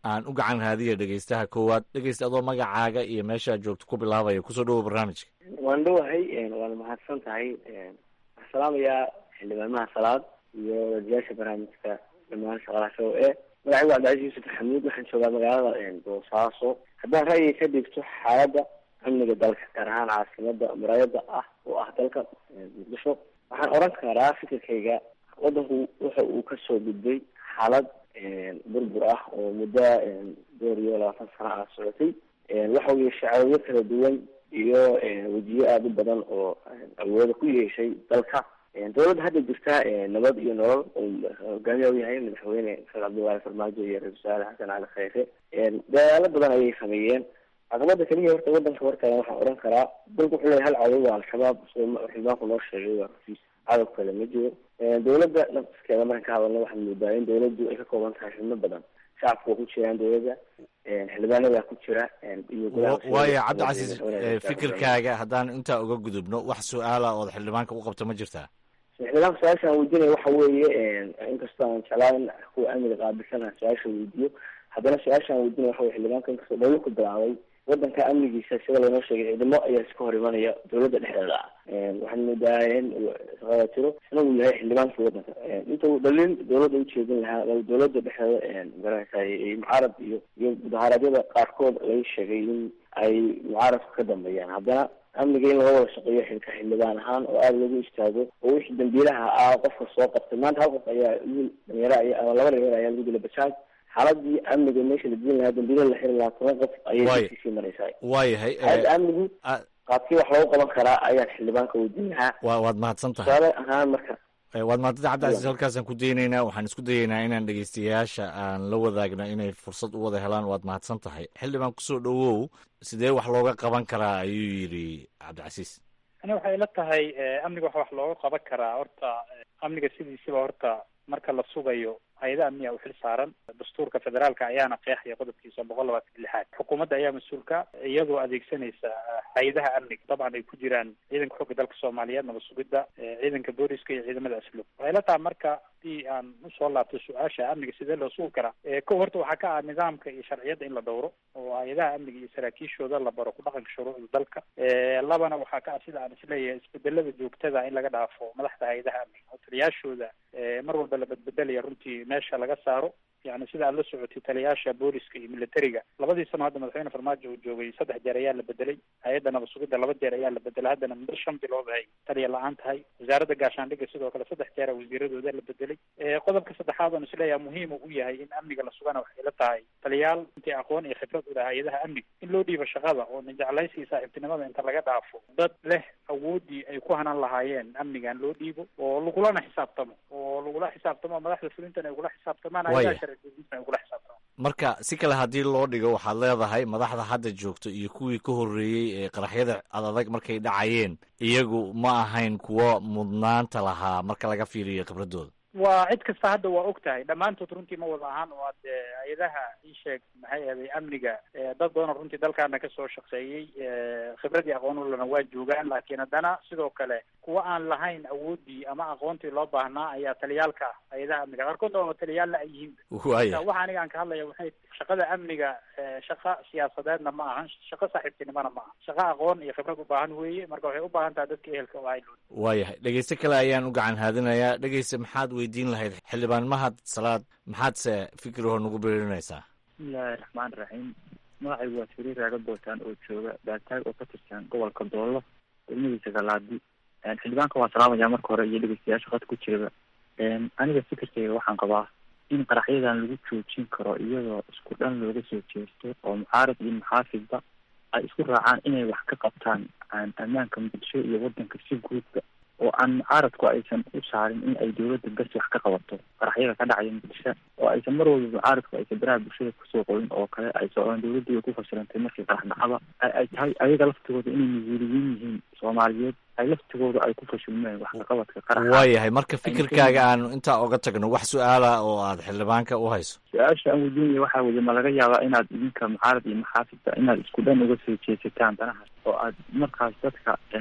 aan u gacan raadiya dhegeystaha koowaad. dhegeysta adoo magacaaga iyo meeshaad joogto ku bilaabaya kusoo dhawow barnaamijka. waan dhowahay waana mahadsan tahay. waxaan salaamayaa xildhibaanaha salaad iyo wadayaasha barnaamijka dhamaan shaqalaha show e magacaygu cabdicasiis yuusuf xamuud. waxaan joogaa magaalada boosaaso. haddaan ra'yiga ka dhigto xaaladda amniga dalka gaar ahaan caasimada muraayada ah oo ah dalka muqdisho, waxaan oran karaa fikirkayga wadanku waxa uu kasoo gudbay xaalad burbur ah oo muddo door iyo labaatan sano ah socotay. waxa uu yeeshay cawado kala duwan iyo wejiyo aada u badan oo awooda ku yeeshay dalka. dawladda hadda jirta nabad iyo nolol hogaamiya u yahay madaxweyne sheekh cabdiwaahi farmaajo iyo ra-isul wasaare xasan cali khayre dadaalo badan ayay sameeyeen. caqabada keliya horta wadanka warkale waxaan odhan karaa dalku wuxuu leeyahay hal cadow waa al-shabaab xildhibaanku noo sheegay waa rafiis cadow kale ma jiro. dawladda nafskeeda markan ka hadalna waxaan moodaa in dawladdu ay ka kooban tahay xubno badan. shacabku waa ku jiraan dawladda, xildhibaanada ku jira iyo waayo cabdicasiis fikirkaaga haddaan intaa uga gudubno wax su-aala ood xildhibaanka u qabto ma jirtaa? xildhibaanka su-aasha aan weydiinaya waxa weeye inkastoo aan jeclaan kuwa amniga qaabilsana su-aasha weydiiyo, haddana su-aasha aan weydiinaya waxa weye xildhibaanka inkastoo dawla ku bilaabay wadanka amnigiisa sida laynoo sheegay ciidamo ayaa iska hor imanaya dawladda dhexdeeda ah. waxaan moodaa in shaqada jiro isna uu yahay xildhibaanka wadanka inta uu dhalin dawladda ujeedin lahaa dawladda dhexdeeda magaranaysa mucaarad iyo iyo mudaharaadyada qaarkood laga sheegay in ay mucaaradku ka dambeeyaan. haddana amniga in laga wada shaqeeyo xilka xildhibaan ahaan oo aada lagu istaago oo wixii dambiilaha ah qofka soo qabtay. maanta hal qof ayaa wiil dhalinyaro ay ama laba dhalinyaro ayaa lagu dilay bajaaj. xaaladii amniga meesha la dilin lahaa dambiila la xiri lahaa toban qof ayay sii maraysaa. waayahay xaaladda amnigu qaabkii wax loogu qaban karaa ayaan xildhibaanka weydiin lahaa. wa waad mahadsan tahay. tusaale ahaan marka waad mahadsantahay cabdicasiis. halkaasaan ku daynaynaa. waxaan isku dayaynaa inaan dhegeystayaasha aan la wadaagna inay fursad u wada helaan. waad mahadsan tahay. xildhibaan kusoo dhawow, sidee wax looga qaban karaa ayuu yidhi cabdicasiis. ani waxay ila tahay amniga waxa wax looga qaban karaa. horta amniga sidiisiba horta marka la sugayo hay-ada amniga u xil saaran. dastuurka federaalka ayaana qeexaya qodobkiisa boqol labaatan lixaad. xukuumadda ayaa mas-uulka iyadoo adeegsanaysa hay-adaha amniga dabcan ay ku jiraan ciidanka xooga dalka soomaaliyeed, nabad sugidda, ciidanka booliska iyo ciidamada asluub. waxay la tahay marka hadii aan usoo laabto su-aasha amniga sidee loo sugi karaa, ko horta waxaa ka ah nidaamka iyo sharciyadda in la dhowro oo hay-adaha amniga iyo saraakiishooda la baro ku dhaqanka shuruucda dalka. labana waxaa ka ah sida aan isleeyahay isbedelada joogtada in laga dhaafo madaxda hay-adaha amniga oo taliyaashooda mar walba la bedbedelaya runtii meesha laga saaro. yani sida aad la socotay taliyaasha booliska iyo militariga labadii sano hadda madaxweyne farmaajo uu joogay saddex jeer ayaa la bedelay. hay-adda nabad sugidda laba jeer ayaa la bedelay. haddana muddo shan bilood ay taliya la-aan tahay. wasaaradda gaashaandhigga sidoo kale saddex jeer wasiiradooda la bedelay. qodobka saddexaad oon isleeyahay muhiim u yahay in amniga la sugana waxay la tahay taliyaal intii aqoon iyo khibrad u leh hay-adaha amniga in loo dhiibo shaqada oo najeclaysi saaxiibtinimada inta laga dhaafo dad leh awoodii ay ku hanan lahaayeen amnigan loo dhiibo oo lagulana xisaabtamo oo lagula xisaabtamo madaxda fulintan ay ugula xisaabtamaan hay-adaha sharciga ugula xisaabtamo. marka si kale haddii loo dhigo waxaad leedahay madaxda hadda joogto iyo kuwii ka horreeyey ee qaraxyada adadag markay dhacayeen iyagu ma ahayn kuwo mudnaanta lahaa marka laga fiiriyo khibradooda. waa cid kasta hadda waa og tahay dhammaantood runtii ma wada ahaan oo ad hay-adaha ii sheeg maxay ahaday amniga dad badan oo runtii dalkaana kasoo shaqeeyey khibradii aqoon ulana waa joogaan. laakiin haddana sidoo kale kuwa aan lahayn awoodii ama aqoontii loo baahnaa ayaa taliyaalka ah hay-adaha amniga qaarkood oo taliyaalna ay yihiin. waaya waxa aniga aan ka hadlaya waxay shaqada amniga shaqa siyaasadeedna ma ahan, shaqo saaxiibtinimona ma aha, shaqo aqoon iyo khibrad u baahan weeye. marka waxay u baahan tahay dadka ehelka oo haylo. waayahay dhegeyste kale ayaan u gacan haadinayaa. dhegeyste maxaad weydiin lahayd xildhibaan mahad salaad, maxaadse fikirahoo nagu beerinaysaa? bismillahi raxmaan raxiim. magacaygu waa firiir raaga bootaan oo jooga baataag oo ka tirsan gobolka doollo degmadiisa galaadi. xildhibaanka waan salaamaya marka hore iyo dhegeystayaasha qad ku jiraba. aniga fikirkeyga waxaan qabaa in qaraxyadan lagu joojin karo iyadoo isku dhan looga soo jeesto oo mucaarad iyo muxaafidba ay isku raacaan inay wax ka qabtaan ammaanka muqdisho iyo wadanka si guudba oo aan mucaaradku aysan u saarin in ay dawladda basi wax ka qabato qaraxyada ka dhacaya muqdisho oo aysan mar walba mucaaradku aysan baraha bulshada kusoo qorin oo kale ay socdaan dawladdiiay ku fashilantay markii qarax dhacaba ay tahay ayaga laftigooda inay mas-uuliyiin yihiin soomaaliyeed ay laftigooda ay ku fashilmeen wax kaqabadka qaraxa. waayahay marka fikirkaaga aanu intaa oga tagno wax su-aala oo aad xildhibaanka u hayso? su-aasha aan weydiinaya waxaa weye ma laga yaabaa inaad idinka mucaarad iyo maxaafidba inaad isku dhan uga soo jeesataan danahaas oo aad markaas dadka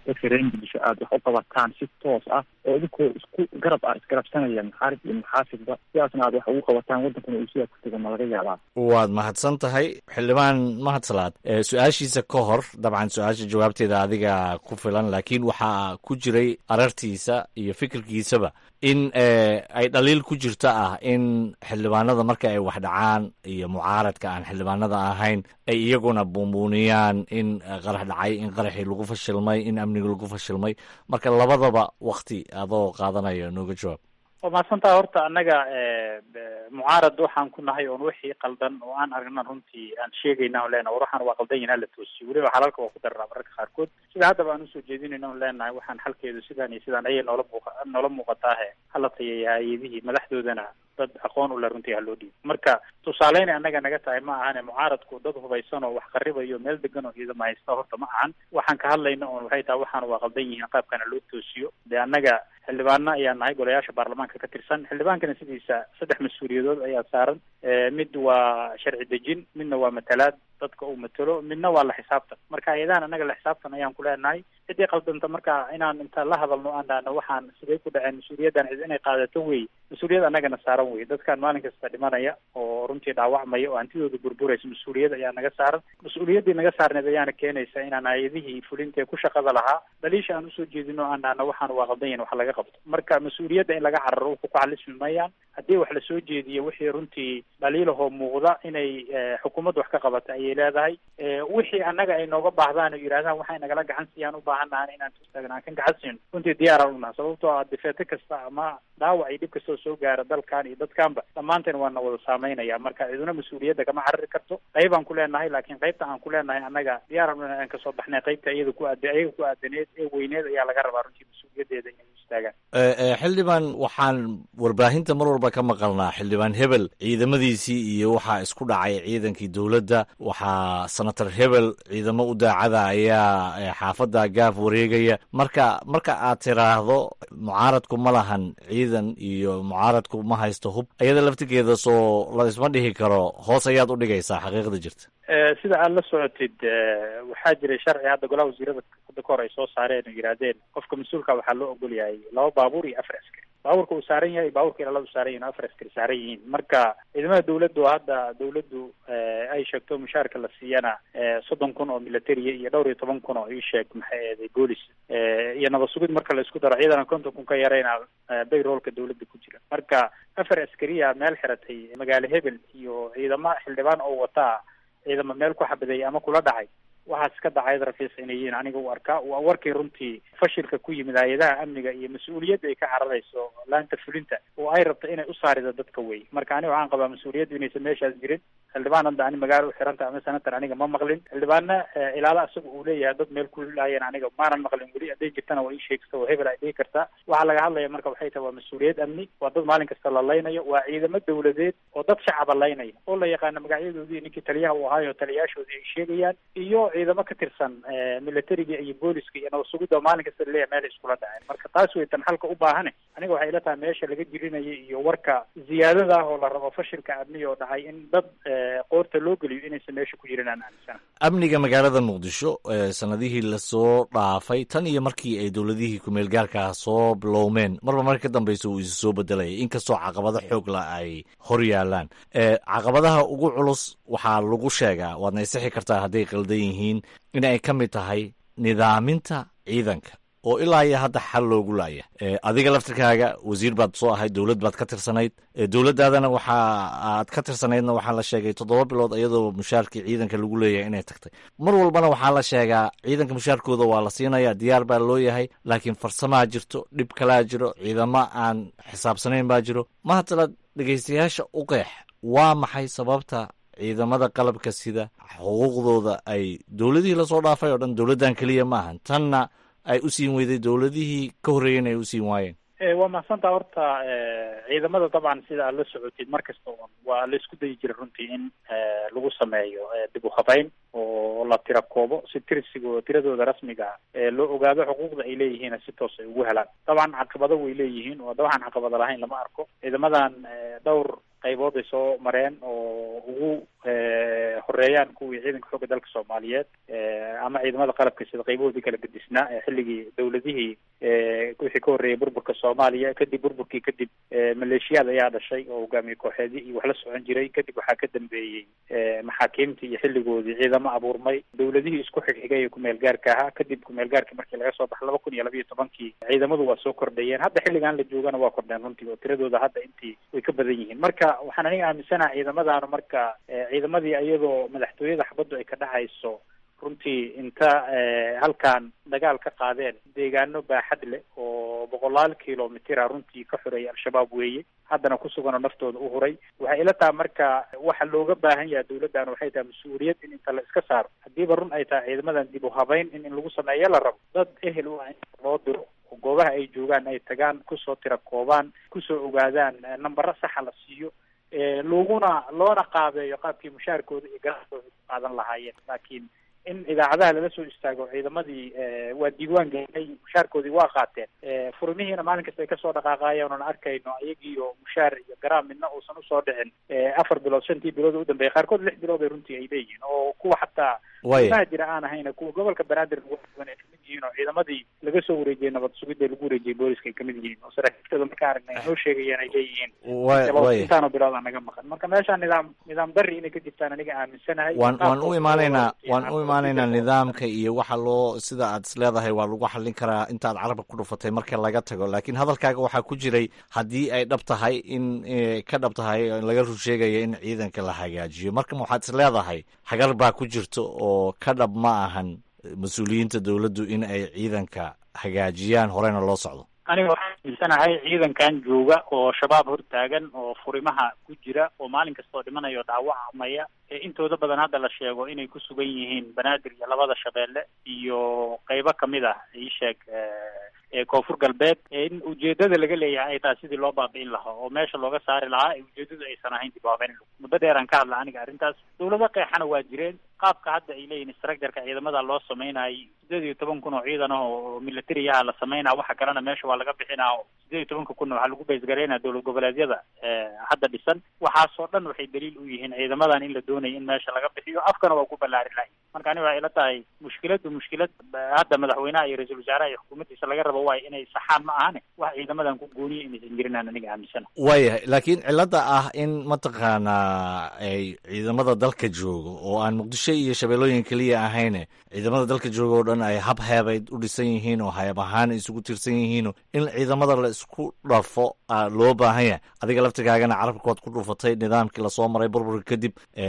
dadka reer muqdisho aada wax u qabataan si toos ah oo idinkoo isku garab ah isgarabsanaya muxaarib iyo muxaafidba sidaasna aad wax ugu qabataan waddankuna uu sidaa ku tego ma laga yaabaa. waad mahadsan tahay xildhibaan mahad salaad. su-aashiisa ka hor dabcan su-aasha jawaabteeda adiga ku filan laakiin waxaa ku jiray arartiisa iyo fikirkiisaba in ay dhaliil ku jirta ah in xildhibaanada marka ay wax dhacaan iyo mucaaradka aan xildhibaanada ahayn ay iyaguna buunbuuniyaan in qarax dhacay in qaraxii lagu fashilmay in amniga lagu fashilmay marka labadaba wakti adoo qaadanayo nooga jawaab. waa mahadsantaha horta annaga mucaarad waxaan ku nahay oon wixii qaldan oo aan aragna runtii aan sheegayna on leenahay war waxaan waa qaldan yihin hala toosiyo weliba xalalka waa ku darnaa mararka qaarkood sida haddaba aan usoo jeedinayna on leenahay waxaan xalkeedu sidaan iyo sidaan ayay noola muuqa noola muuqataahe hala tayeeya hay-adihii madaxdoodana dad aqoon u le runtii haloo dhiibo marka tusaaleynay annaga naga tahay ma ahane mucaaradku dad hubaysan oo wax qaribayo meel degan oo ciidama haysta horta ma ahan waxaan ka hadlayna oon waxay tahay waxaana waa qaldan yihiin qaabkana loo toosiyo dee annaga xildhibaano ayaa nahay golayaasha baarlamaanka ka tirsan xildhibaankana sidiisa saddex mas-uuliyadood ayaa saaran mid waa sharci dejin midna waa matalaad dadka uu matalo midna waa la xisaabtan marka hay-adahan annaga la xisaabtan ayaan ku leenahay ciddii qaldanta marka inaan intaan la hadalno aan dhahno waxaan sidee ku dhaceen mas-uuliyaddan cid inay qaadato wey mas-uuliyad annagana saaran wey dadkaan maalin kasta dhimanaya oo runtii dhaawacmaya oo hantidooda burburaysa mas-uuliyad ayaa naga saaran mas-uuliyaddii naga saarneed ayaana keenaysa inaan hay-adihii fulintae ku shaqada lahaa dhaliisha aan usoo jeedino aan dhahno waxaan waa qaldan yahin wax laga qabto marka mas-uuliyadda in laga cararo wuxuu ku xalismi mayaan haddii wax lasoo jeediyo wixii runtii dhaliilahoo muuqda inay xukuumadda wax ka qabata ayay leedahay wixii annaga ay nooga baahdaan oo yidhahdaan waxay nagala gacan siiyaan u baahannahan inaan tustaagna aan kan gacan siino runtii diyaaraan unaha sababtoo ah difeete kasta ama dhaawac iyo dhib kastoo soo gaara dalkan iyo dadkanba dhammaanteen waana wada saameynaya marka ciduna mas-uuliyadda kama carari karto qayb aan ku leenahay laakiin qaybta aan ku leenahay annaga diyaaraan una aan kasoo baxnay qaybta iyada ku aad ayaga ku aadaneed ee weyneed ayaa laga rabaa runtii mas-uuliyaddeeda inay istaagaan. xildhibaan waxaan warbaahinta mar walba ka maqalnaa xildhibaan hebel ciidamadiisii iyo waxaa isku dhacay ciidankii dowladda waxaa senator hebel ciidamo u daacada ayaa xaafadda gaaf wareegaya marka marka aad tiraahdo mucaaradku ma lahan ciidan iyo mucaaradku ma haysto hub iyada laftigeeda soo la isma dhihi karo hoos ayaad u dhigaysaa xaqiiqda jirta. sida aad la socotid waxaa jiray sharci hadda golaha wasiirada hadda ka hor ay soo saareen oo yidhaahdeen qofka mas-uulka waxaa loo ogol yahay laba baabuur iyo afar askari baabuurka uu saaran yahay baabuurka ilaaladu saaran yahin o afar askari saaran yihiin marka ciidamada dawladdu oo hadda dawladdu ay sheegto mushaarka la siiyana soddon kun oo militariya iyo dhowr iyo toban kun oo ii sheeg maxay eeday boolis iyo nabad sugid marka la isku daro ciidana konton kun ka yarayna bayroolka dawladda ku jira marka afar askariya meel xiratay magaalo hebel iyo ciidamo xildhibaan oo wataa ciidama meel ku xabadeeyay ama kula dhacay waxaas ka dhacay rafiis inay yihiin aniga u arkaa waa warkii runtii fashilka ku yimid hay-adaha amniga iyo mas-uuliyadda ay ka cararayso laanta fulinta oo ay rabto inay u saarido dadka wey marka aniga waxaan qabaa mas-uuliyaddu inaysan meeshaas jirin xildhibaan hadda ani magaalo u xiranta ama senator aniga ma maqlin xildhibaana ilaala isaga uu leeyahay dad meel kululaayeen aniga maanan maqlin weli hadday jirtana waa ii sheegsta oo hebel ay dhihi kartaa waxaa laga hadlaya marka waxay tahay waa mas-uuliyad amni waa dad maalin kasta la laynayo waa ciidamo dawladeed oo dad shacaba laynaya oo la yaqaana magacyadoodii ninkii taliyaha uu ahaayo taliyayaashoodii ay sheegayaan iyo ciidamo ka tirsan militariga iyo booliska iyo nabad sugidda oo maalin kasta laleeyahay meel iskula dhaceen marka taas way tan xalka u baahane aniga waxay ila tahay meesha laga jirinaya iyo warka ziyaadada ah oo la rabo fashilka amniga oo dhacay in dad qoorta loo geliyo inaysan meesha ku jirin aan aaminsana. amniga magaalada muqdisho sanadihii lasoo dhaafay tan iyo markii ay dowladihii kumeel gaarka soo bilowmeen marba marka ka dambeysa uu isu soo bedelayay inkastoo caqabado xoogla ay hor yaalaan caqabadaha ugu culus waxaa lagu sheegaa waadna isixi kartaa hadday qaldan yihiin in ay ka mid tahay nidaaminta ciidanka oo ilaa iyo hadda xal loogu laaya adiga laftirkaaga wasiir baad soo ahayd dowlad baad ka tirsanayd dowladdaadana waxa aad ka tirsanaydna waxaa la sheegay toddoba bilood iyadoo mushaarkii ciidanka lagu leeyahay inay tagtay mar walbana waxaa la sheegaa ciidanka mushaarkooda waa la siinaya diyaar baa loo yahay laakiin farsamaa jirto dhib kalaa jiro ciidamo aan xisaabsanayn baa jiro mahatala dhegaystayaasha u qeex waa maxay sababta ciidamada qalabka sida xuquuqdooda ay dowladihii lasoo dhaafay oo dhan dowladdan keliya ma ahan tanna ay u siin weyday dowladihii ka horreeyeen ay u siin waayeen. waa mahadsantaa horta ciidamada dabcan sida aad la socotid mar kasta un waa la isku dayi jiray runtii in lagu sameeyo dib u habayn oo la tira koobo si tirsigo tiradooda rasmiga ah loo ogaado xuquuqda ay leeyihiin si toos ay ugu helaan dabcan caqabado way leeyihiin oo waxaan caqabado lahayn lama arko ciidamadan dhowr qaybood ay soo mareen oo ugu horeeyaan kuwii ciidanka xoogga dalka soomaaliyeed ama ciidamada qalabka sida qaybahoodii kala bedisnaa ee xilligii dawladihii wixii ka horreeyay burburka soomaaliya. kadib burburkii kadib maleeshiyaad ayaa dhashay oo hogaamiye kooxeedii iyo wax la socon jiray. kadib waxaa ka dambeeyey maxaakiimtii iyo xilligoodii ciidamo abuurmay. dawladihii isku xigxigay ee kumeel gaarka ahaa. kadib kumeel gaarkii markii laga soo baxo laba kun iyo laba iyo tobankii ciidamadu waa soo kordhayeen. hadda xilligan la joogana waa kordheen runtii oo tiradooda hadda intii way ka badan yihiin. marka waxaan aniga aaminsanaha ciidamadaanu marka ciidamadii iyadoo madaxtooyada xabaddu ay ka dhacayso runtii inta halkan dagaal ka qaadeen deegaano baaxad leh oo boqolaal kilomitira runtii ka xoreeyay al-shabaab weeye, haddana ku suganoo naftooda u huray. waxay ila tahay marka waxa looga baahan yahay dawladdan waxay tahay mas-uuliyad in inta la iska saaro, haddiiba run ay tahay ciidamadan dib u habeyn in in lagu sameeyo la rabo, dad ehel u ah in loo diro oo goobaha ay joogaan ay tagaan, kusoo tira koobaan, kusoo ogaadaan nambaro saxa la siiyo, looguna loona qaabeeyo qaabkii mushaarkooda iyo ganacsigooda ku qaadan lahaayeen. laakiin in idaacadaha lala soo istaago ciidamadii waa diiwaan gelinay, mushaarkoodii waa qaateen, furmihiina maalin kasta ay kasoo dhaqaaqaayeen oon arkayno iyagiiyo mushaar iyo garaam midna uusan usoo dhicin afar bilood shantii bilood u dambeeyay, qaarkood lix bilood ay runtii ay leeyihiin oo kuwa xataa maa jira aan ahayn kuwa gobolka banaadir lagu xukuman ay kamid yihiin oo ciidamadii laga soo wareejiyey nabad sugidda lagu wareejiyey booliska ay kamid yihiin oo saraakiishooda marka aragnay noo sheegayeen ay leeyihiin intaanoo bilood aa naga maqan. marka meeshaan nidaam nidaam dari inay ka jirtaan aniga aaminsanahay. waan waan u imaanaynaa waan u imaanaynaa nidaamka iyo waxa loo sida aad is leedahay waa lagu xallin karaa intaad carabka ku dhufatay marka laga tago, laakiin hadalkaaga waxaa ku jiray haddii ay dhab tahay in ka dhab tahay laga rur sheegaya in ciidanka la hagaajiyo. marka waxaad is leedahay hagar baa ku jirto oo ka dhab ma ahan mas-uuliyiinta dawladdu in ay ciidanka hagaajiyaan horena loo socdo. aniga waxaan aaminsanahay ciidankan jooga oo shabaab hortaagan oo furimaha ku jira oo maalin kastoo dhimanayo dhaawacmaya ee intooda badan hadda la sheego inay ku sugan yihiin banaadir iyo labada shabeelle iyo qaybo kamid ah ii sheeg ee koonfur galbeed, in ujeedada laga leeyahay ay tahay sidii loo baabi'in lahaa oo meesha looga saari lahaa ee ujeedadu aysan ahayn dib u habeyn. muddo dheeraan ka hadla aniga arrintaas. dawlado qeexana waa jireen. qaabka hadda ay leeyihin structureka ciidamada loo sameynayay sideed iyo toban kun oo ciidan ah oo military ah la sameynaa, waxa kalena meesha waa laga bixinaa oo sideed iyo tobanka kun waxaa lagu baysgareynaa dowlad goboleedyada hadda dhisan. waxaasoo dhan waxay daliil u yihiin ciidamadan in la doonayo in meesha laga bixiyo, afkana waa ku ballaari lahay. marka ani waxay ila tahay mushkiladu mushkilad hadda madaxweynaha iyo ra-iisul wasaaraha iyo xukuumaddiisa laga rabo waayo inay saxaan ma ahane wax ciidamadan ku gooniya inaysan jirinaan aniga aaminsana. waayahay, laakiin cilada ah in mataqaanaa ay ciidamada dalka joogo oo aan muqdisho iyo shabeellooyin keliya ahayne ciidamada dalka jooga oo dhan ay hab heebay u dhisan yihiin oo hayab ahaan isugu tirsan yihiin in ciidamada la isku dhafo loo baahan yahay. adiga laftigaagana carabkood ku dhufatay nidaamkii lasoo maray burburka kadib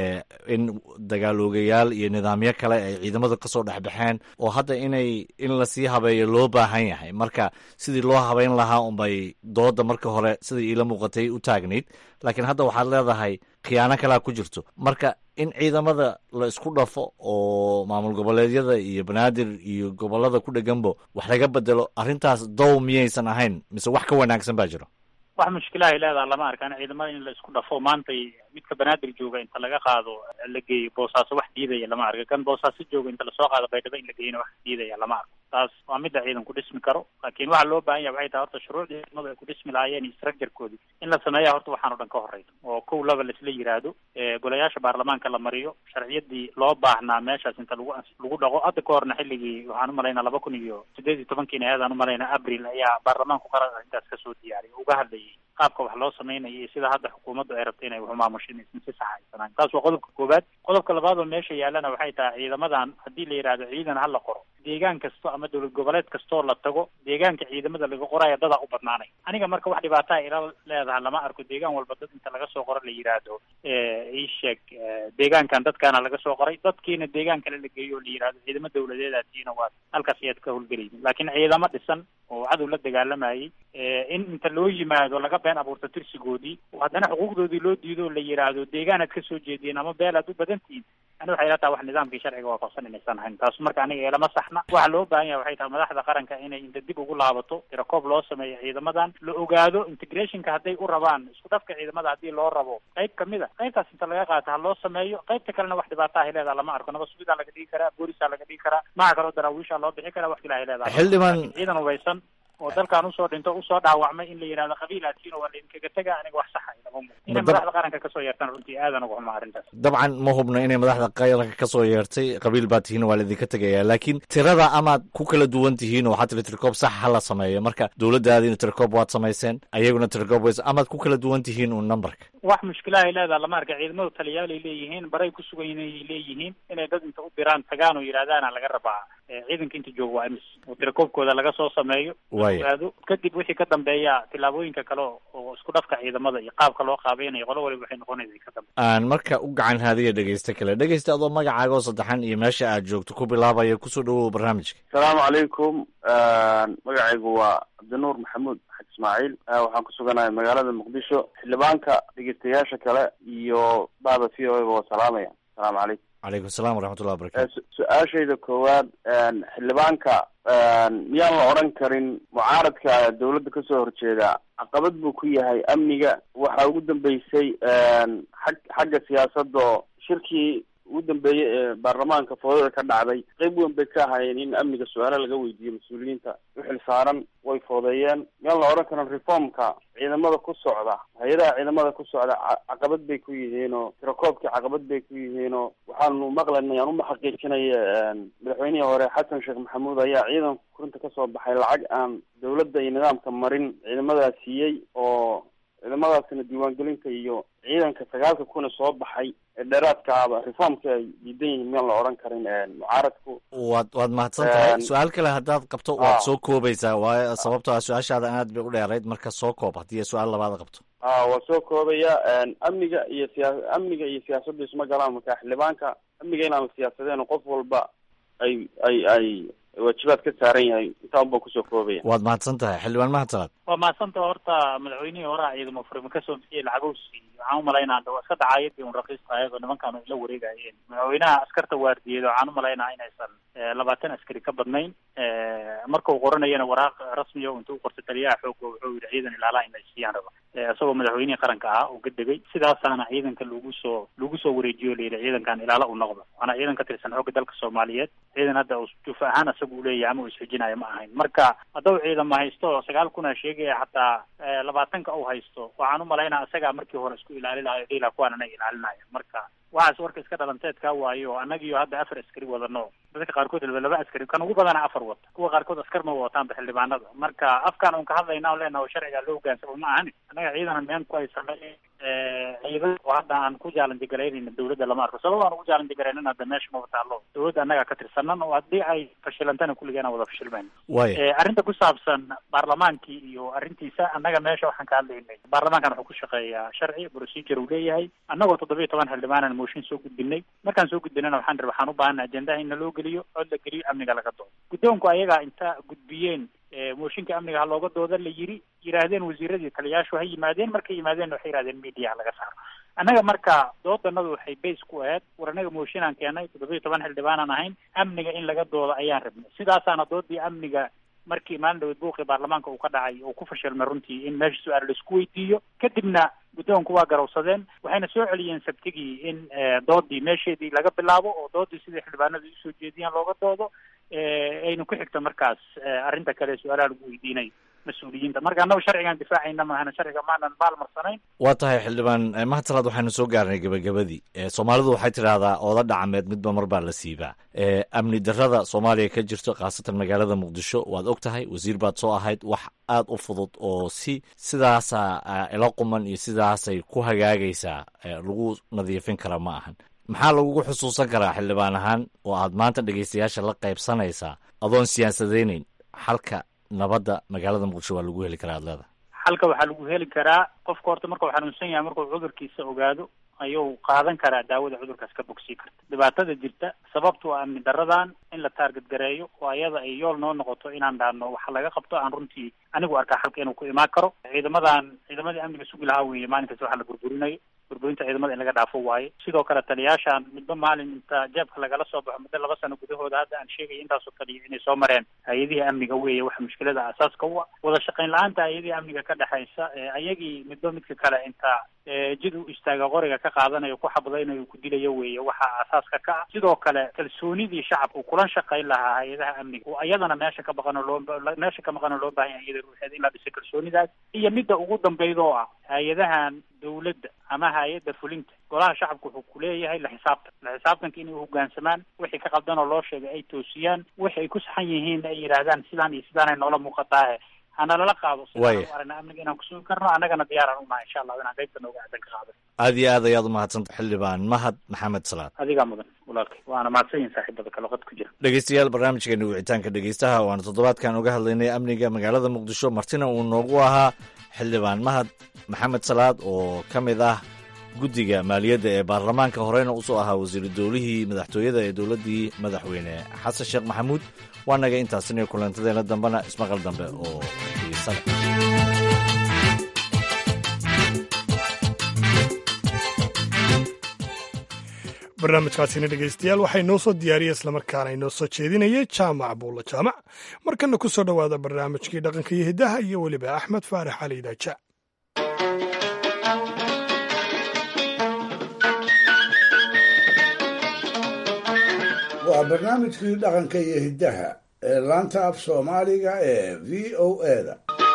in dagaaloogayaal iyo nidaamyo kale ay ciidamada kasoo dhexbaxeen oo hadda inay in lasii habeeyo loo baahan yahay. marka sidii loo habeyn lahaa unbay dooda marka hore sidai iila muuqatay u taagnayd, laakiin hadda waxaad leedahay khiyaano kalea ku jirto. marka in ciidamada la isku dhafo oo maamul goboleedyada iyo banaadir iyo gobolada ku dheganbo wax laga bedelo, arrintaas dow miyaysan ahayn mise wax ka wanaagsan baa jiro? wax mushkilaha ay leedaha lama arkaan ciidamada in la isku dhafo. maantay midka banaadir jooga inta laga qaado la geeyo boosaaso wax diidaya lama arko, kan boosaaso jooga inta lasoo qaado baydhabo in la geeyona wax diidaya lama arko. taas waa midda ciidan ku dhismi karo. laakiin waxa loo baahan yahay waxay tahay horta shuruucdii ciidamadu ay ku dhismi lahaayeen iyo structurekoodii in la sameeya horta waxaan o dhan ka horeyso oo kow laba laisla yiraahdo, golayaasha baarlamaanka la mariyo, sharciyadii loo baahnaa meeshaas inta lagu lagu dhaqo. hadda ka horna xilligii waxaan umalaynaa laba kun iyo sideed iyo tobankiina ayadaan umalaynaa abril ayaa baarlamaanku qarar intaas kasoo diyaariyay uga hadlayay qaabka wax loo samaynayo iyo sida hadda xukuumaddu ay rabto inay wax maamusho inaysan si sax haysanaan. taas waa qodobka koowaad. qodobka labaad oo meesha yaalana waxay tahay ciidamadan haddii la yidhaahdo ciidan ha la qoro, deegaan kasto ama dowlad goboleed kastoo la tago deegaanka ciidamada laga qoraayo dadaa u badnaanay. aniga marka wax dhibaataa ila leedaha lama arko deegaan walba dad inta laga soo qoro la yidhaahdo ii sheeg deegaankan dadkaana laga soo qoray, dadkiina deegaan kale la geeyo oo la yidhaahdo ciidamo dawladeedaasiina waa halkaas ayaad ka howlgelaynin. laakiin ciidamo dhisan oo cadow la dagaalamayay in inta loo yimaado laga been abuurto tirsigoodii oo haddana xuquuqdoodii loo diido oo la yidhaahdo deegaanaad ka soo jeediyeen ama beel aad u badan tihiin, ani waxay ila tahay wax nidaamkii sharciga waafaqsan inaysan ahayn. taas marka aniga ilama saxna. waxa loo baahan yahay waxay tahay madaxda qaranka inay inta dib ugu laabato tirakoob loo sameeyo ciidamadan, la ogaado integrationka hadday u rabaan isku dhafka ciidamada haddii loo rabo qayb kamid a qaybtaas inta laga qaato ha loo sameeyo, qaybta kalena wax dhibaataa hay leedaha lama arko. nabad sugidaa laga dhigi karaa, boolisaa laga dhigi karaa, maca kaloo daraawiishaa loo bixi karaa, wax kila hay leedahay. xildhibaan ciidan hubaysan oo dalkan usoo dhinto usoo dhaawacmay in la yidhahdo qabiilaadkiina waa laydinkaga tega aniga wax saxa ilama muuqdo inay madaxda qaranka kasoo yeertaan runtii aadan uga xumaa arrintaas dabcan ma hubno inay madaxda qaranka kasoo yeertay qabiil baa tihiin waa laydinka tegaya laakiin tirada amaad ku kala duwan tihiin oo waxaa tiri tirkoob sax ha la sameeyo marka dowladdaadiina tirkoob waad samayseen ayaguna tirkoob ways amaad ku kala duwan tihiin uun numberka wax mushkilaha ay leedaha lama arka ciidamadu taliyaal ay leeyihiin baray ku sugan inay leeyihiin inay dad inta u diraan tagaan oo yidhahdaana laga rabaa ciidanka inta jooga waa imis oo tirakoobkooda laga soo sameeyo ogaado kadib wixii ka dambeeya tillaabooyinka kale oo isku dhafka ciidamada iyo qaabka loo qaabaynayo qolo waliba waxay noqonaysa ka dambe aan marka u gacan haadiya dhegeysta kale dhegeysta adoo magacaaga oo saddexan iyo meesha aad joogto ku bilaabaya kusoo dhawow barnaamijka asalaamu calaykum magacaygu waa cabdinuur maxamuud xaj ismaaciil waxaan ku suganahay magaalada muqdisho xildhibaanka dhegeystayaasha kale iyo bahda v o a waa salaamaya asalaamu calaykum calaykum assalam waraxmatullahi wabarakatu su-aashayda koowaad xildhibaanka miyaan la odhan karin mucaaradka dawladda kasoo horjeeda caqabad buu ku yahay amniga waxaa ugu dambeysay xag xagga siyaasadda shirkii ugu dambeeyey ee baarlamaanka foodada ka dhacday qayb weyn bay ka ahaayeen in amniga su-aalo laga weydiiyo mas-uuliyiinta uxil saaran way foodeeyeen miyaan la odhan karin reformka ciidamada ku socda hay-adaha ciidamada ku socda caqabad bay ku yihiin oo tirakoobkii caqabad bay ku yihiin oo waxaanu maqlanay aan uma xaqiijinaya madaxweynihii hore xasan sheekh maxamuud ayaa ciidan kurinta kasoo baxay lacag aan dawladda iyo nidaamka marin ciidamadaa siiyey oo ciidamadaasina diiwaangelinta iyo ciidanka sagaalka kuna soo baxay ee dheeraadkaaba reformka ay diidan yihiin miyaan la odhan karin mucaaradku waad waad mahadsan tahay su-aal kale haddaad qabto waad soo koobaysaa waayo sababto a su-aashaada aad bay u dheerayd marka soo koob haddii su-aal labaad qabto a waa soo koobaya amniga iyo siyaa amniga iyo siyaasadda isma galaan marka xildhibaanka amniga inaan siyaasadeen qof walba ay ay ay waajibaad ka saaran yahay intaa unbaa kusoo koobaya waad mahadsan tahay xildhibaan mahadsanad waa mahadsantaha horta madaxweynihii horaa ciidamo furima kasoo bixiyey lacagowsi waxaan umalaynaa da iska dacaayadii un raqiista ayagoo nimankaan ila wareegayeen madaxweynaha askarta waardiyeeda waxaan umalaynaa inaysan labaatan askari ka badnayn marka uu qoranayana waraaq rasmiya inta u qortay taliyaha xooga wuxuu yidhi ciidan ilaalaa inay siiyaan raba isagoo madaxweynihii qaranka ahaa oo ka degay sidaasaana ciidanka lagu soo lagu soo wareejiyo layidhi ciidankan ilaala u noqda waana ciidan ka tirsan xoogga dalka soomaaliyeed ciidan hadda juf ahaan isaga u leeyahay ama uu isxijinayo ma ahayn marka haddau ciidama haysto sagaal kuna sheegaya xataa labaatanka u haysto waxaan umalaynaa isagaa markii hore isku ilaali lahayo dhila kuwaan anaga ilaalinayo marka waxaas warka iska dhalanteedkaa waayo o annagiyo hadda afar askari wadano dadka qaarkood laba laba askari kan ugu badana afar wata kuwa qaarkood askar ma wataanba xildhibaanada marka afkaan un ka hadlayna o leenaha sharciga loo hogaansamo ma ahani annaga ciidan meen ku ay sameeyeen ciidan oo hadda aan ku jaalandigaraynayna dawladda lama arko sabab aan ugu jaalandigaraynan hadda meesha maba taalo dawladda annaga ka tirsanan oo haddii ay fashilantana kulligeena wada fashilmayn arrinta ku saabsan baarlamaankii iyo arrintiisa annaga meesha waxaan ka hadlaynay baarlamaankan wuxuu ku shaqeeyaa sharci procedure uu leeyahay annagoo toddobiyo toban xildhibaanan mooshin soo gudbinay markaan soo gudbinana waxaan rir waxaan u baahana ajendaha in naloo geliyo cod la geliyo amniga laga doodo guddoonku ayagaa inta gudbiyeen mooshinka amniga ha looga dooda la yiri yidhaahdeen wasiiradii taliyaashu ha yimaadeen markay yimaadeen waxay yihahdeen media laga saaro annaga marka doodanadu waxay base ku ahayd war annaga mooshinaan keenay toddobiyo toban xildhibaanaan ahayn amniga in laga doodo ayaan rabnay sidaasaana doodii amniga markii maalin dhaweyd buuqii baarlamaanka uu ka dhacay oo ku fashilmay runtii in meesha su-aal laisku weydiiyo kadibna guddoonku waa garowsadeen waxayna soo celiyeen sabtigii in doodii meesheedii laga bilaabo oo doodii sidii xildhibaanadu usoo jeediyaan looga doodo aynu ku xigto markaas arrinta kale su-aalaha lagu weydiinayo mas-uuliyiinta marka annagu sharcigaan difaacayna maahana sharciga maanan baalmarsanayn waa tahay xildhibaan mahadsanad waxaanu soo gaarnay gebagabadii soomaalidu waxay tidhaahdaa ooda dhacmeed midba mar baa la siibaa amni darrada soomaaliya ka jirto khaasatan magaalada muqdisho waad og tahay wasiir baad soo ahayd wax aada u fudud oo si sidaasa ila quman iyo sidaasay ku hagaagaysaa lagu nadiifin kara ma ahan maxaa lagugu xusuusan karaa xildhibaan ahaan oo aad maanta dhegeystayaasha la qaybsanaysaa adoon siyaasadeyneyn xalka nabadda magaalada muqdisho waa lagu heli karaa ad leeda xalka waxaa lagu heli karaa qofka horta markuu xanuunsan yahay markuu cudurkiisa ogaado ayuu qaadan karaa daawada cudurkaas ka bogsii karta dhibaatada jirta sababtu waa amni daradan in la taarget gareeyo oo ayada ay yool noo noqoto inaan dhaano waxa laga qabto aan runtii anigu arkaa xalka inuu ku imaan karo ciidamadan ciidamadii amniga sugi lahaa weeye maalinkaas waxa la burburinayo burburinta ciidamada in laga dhaafo waaye sidoo kale taliyaashaan midba maalin inta jeebka lagala soo baxo muddo laba sano gudahooda hadda aan sheegaya intaasoo taliya inay soo mareen hay-adihii amniga weeye waxa mushkilada asaaska u ah wada shaqayn la-aanta hay-adihii amniga ka dhexaysa ayagii midba midka kale inta jid u istaaga qoriga ka qaadanayo ku xabadaynayo ku dilayo weeye waxa asaaska ka ah sidoo kale kalsoonidii shacabku kulan shaqayn lahaa hay-adaha amniga oo ayadana meesha ka baqan oo loo meesha ka maqan oo loo baahan yahay iyada ruuxeeda in la dhiso kalsoonidaas iyo midda ugu dambayda oo ah hay-adahan dawladda ama hay-adda fulinta golaha shacabku wuxuu kuleeyahay la xisaabtan la xisaabtanka inay uhogaansamaan wixii ka qaldan oo loo sheegay ay toosiyaan wixi ay ku saxan yihiin ay yidhaahdaan sidaan iyo sidaanay noola muuqataahe hana lala qaado sidaan u aragna amniga inaan kusugi karno annagana diyaaran unahay insha allah inaan qaybta nooga aadan ka qaado aad iyo aad ayaad umahadsanta xildhibaan mahad maxamed salaad adigaa mudan walaalkay waana mahadsan yihin saaxiibada kale qad ku jira dhegeystayaal barnaamijkeena wicitaanka dhegeystaha waana toddobaadkan uga hadlaynay amniga magaalada muqdisho martina uu noogu ahaa xildhibaan mahad maxamed salaad oo ka mid ah guddiga maaliyadda ee baarlamaanka horeyna usoo ahaa wasiiru dowlihii madaxtooyada ee dowladdii madaxweyne xasan sheekh maxamuud waa naga intaasina kulantadeena dambena ismaqal dambe oo xiisale barnaamijkaasina dhegaystayaal waxay noo soo diyaariyey islamarkaana inoo soo jeedinayay jaamac buulla jaamac markana ku soo dhowaada barnaamijkii dhaqanka iyo hiddaha iyo weliba axmed faarax cali daaja waa barnaamijkii dhaqanka iyo hiddaha ee laanta af soomaaliga ee v o eda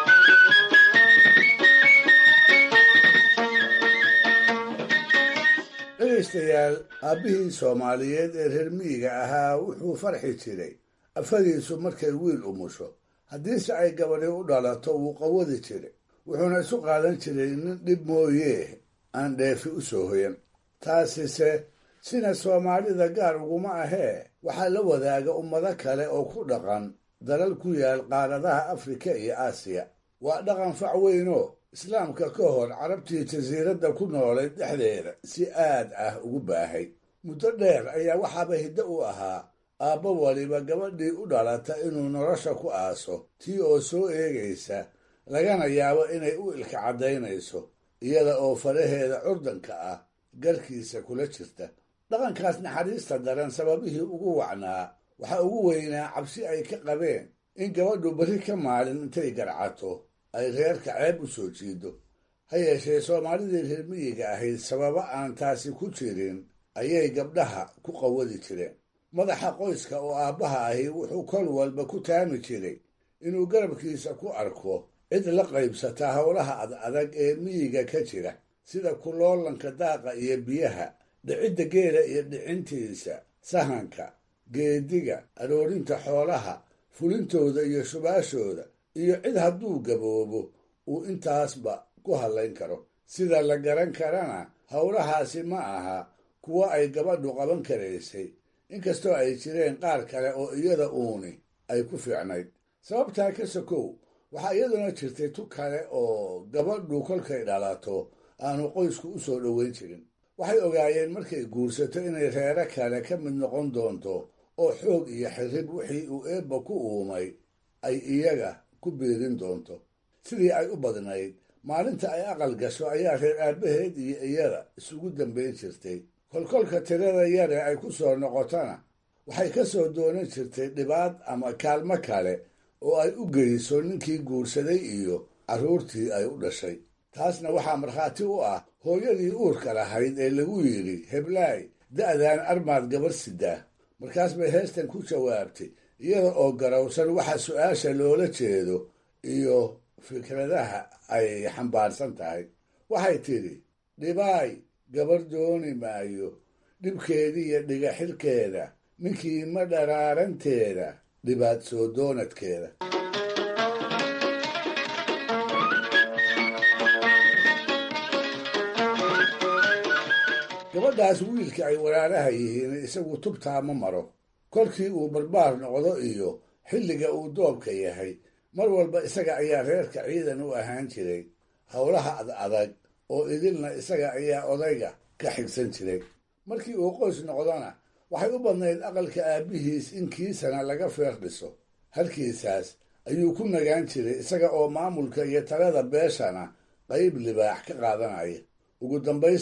dhegaystayaal aabbihii soomaaliyeed ee reer miyiga ahaa wuxuu farxi jiray afadiisu markay wiil umusho haddiise ay gabadhi u dhalato wuu qawadi jiray wuxuuna isu qaadan jiray nin dhib mooyee aan dheefi u soo hoyan taasise sina soomaalida gaar uguma ahee waxaa la wadaaga ummado kale oo ku dhaqan dalal ku yaal qaaradaha afrika iyo aasiya waa dhaqan fac weynoo islaamka ka hor carabtii jasiiradda ku noolay dhexdeeda si aad ah ugu baahay muddo dheer ayaa waxaaba hiddo u ahaa aabbo waliba gabadhii u dhalata inuu nolosha ku aaso tii oo soo eegaysa lagana yaabo inay u ilka caddaynayso iyada oo faraheeda curdanka ah garkiisa kula jirta dhaqankaas naxariista daran sababihii ugu wacnaa waxaa ugu weynaa cabsi ay ka qabeen in gabadhu berri ka maalin intay garcato ay reerka ceeb u soo jiido ha yeeshee soomaalidii reer miyiga ahayd sababo aan taasi ku jirin ayay gabdhaha ku qawadi jireen madaxa qoyska oo aabbaha ahi wuxuu kol walba ku taami jiray inuu garabkiisa ku arko cid la qaybsataa howlaha ad adag ee miyiga ka jira sida kuloolanka daaqa iyo biyaha dhicidda geela iyo dhicintiisa sahanka geediga aroorinta xoolaha fulintooda iyo shubaashooda iyo cid hadduu gaboobo uu intaasba ku hadlayn karo sida la garan karana howlahaasi ma aha kuwo ay gabadhu qaban karaysay inkastoo ay jireen qaar kale oo iyada uuni ay ku fiicnayd sababtaa ka sokow waxaa iyaduna jirtay tu kale oo gabadhu kolkay dhalato aanu qoysku u soo dhoweyn jirin waxay ogaayeen markay guursato inay reero kale ka mid noqon doonto oo xoog iyo xirrib wixii uu eebba ku uumay ay iyaga ku biirin doonto sidii ay u badnayd maalinta ay aqal gasho ayaa reer aabbaheed iyo iyada isugu dambayn jirtay kolkolka tirada yare ay ku soo noqotona waxay ka soo doonan jirtay dhibaad ama kaalmo kale oo ay u geyso ninkii guursaday iyo carruurtii ay u dhashay taasna waxaa markhaati u ah hooyadii uurka lahayd ee lagu yidhi heblaay da'daan armaad gabar sidaa markaas bay heestan ku jawaabtay iyada oo garowsan waxa su-aasha loola jeedo iyo fikradaha ay xambaarsan tahay waxay tidhi dhibaay gabar dooni maayo dhibkeediiyo dhiga xilkeeda ninkii ma dharaaranteeda dhibaad soo doonadkeeda gabadhaas wiilka ay walaalaha yihiin isagu tubtaa ma maro kolkii uu barbaar noqdo iyo xilliga uu doobka yahay mar walba isaga ayaa reerka ciidan u ahaan jiray howlaha ad adag oo idilna isaga ayaa odayga ka xigsan jiray markii uu qoys noqdona waxay u badnayd aqalka aabbihiis in kiisana laga feer dhiso halkiisaas ayuu ku nagaan jiray isaga oo maamulka iyo talada beeshana qayb libaax ka qaadanaya ugu dambaysta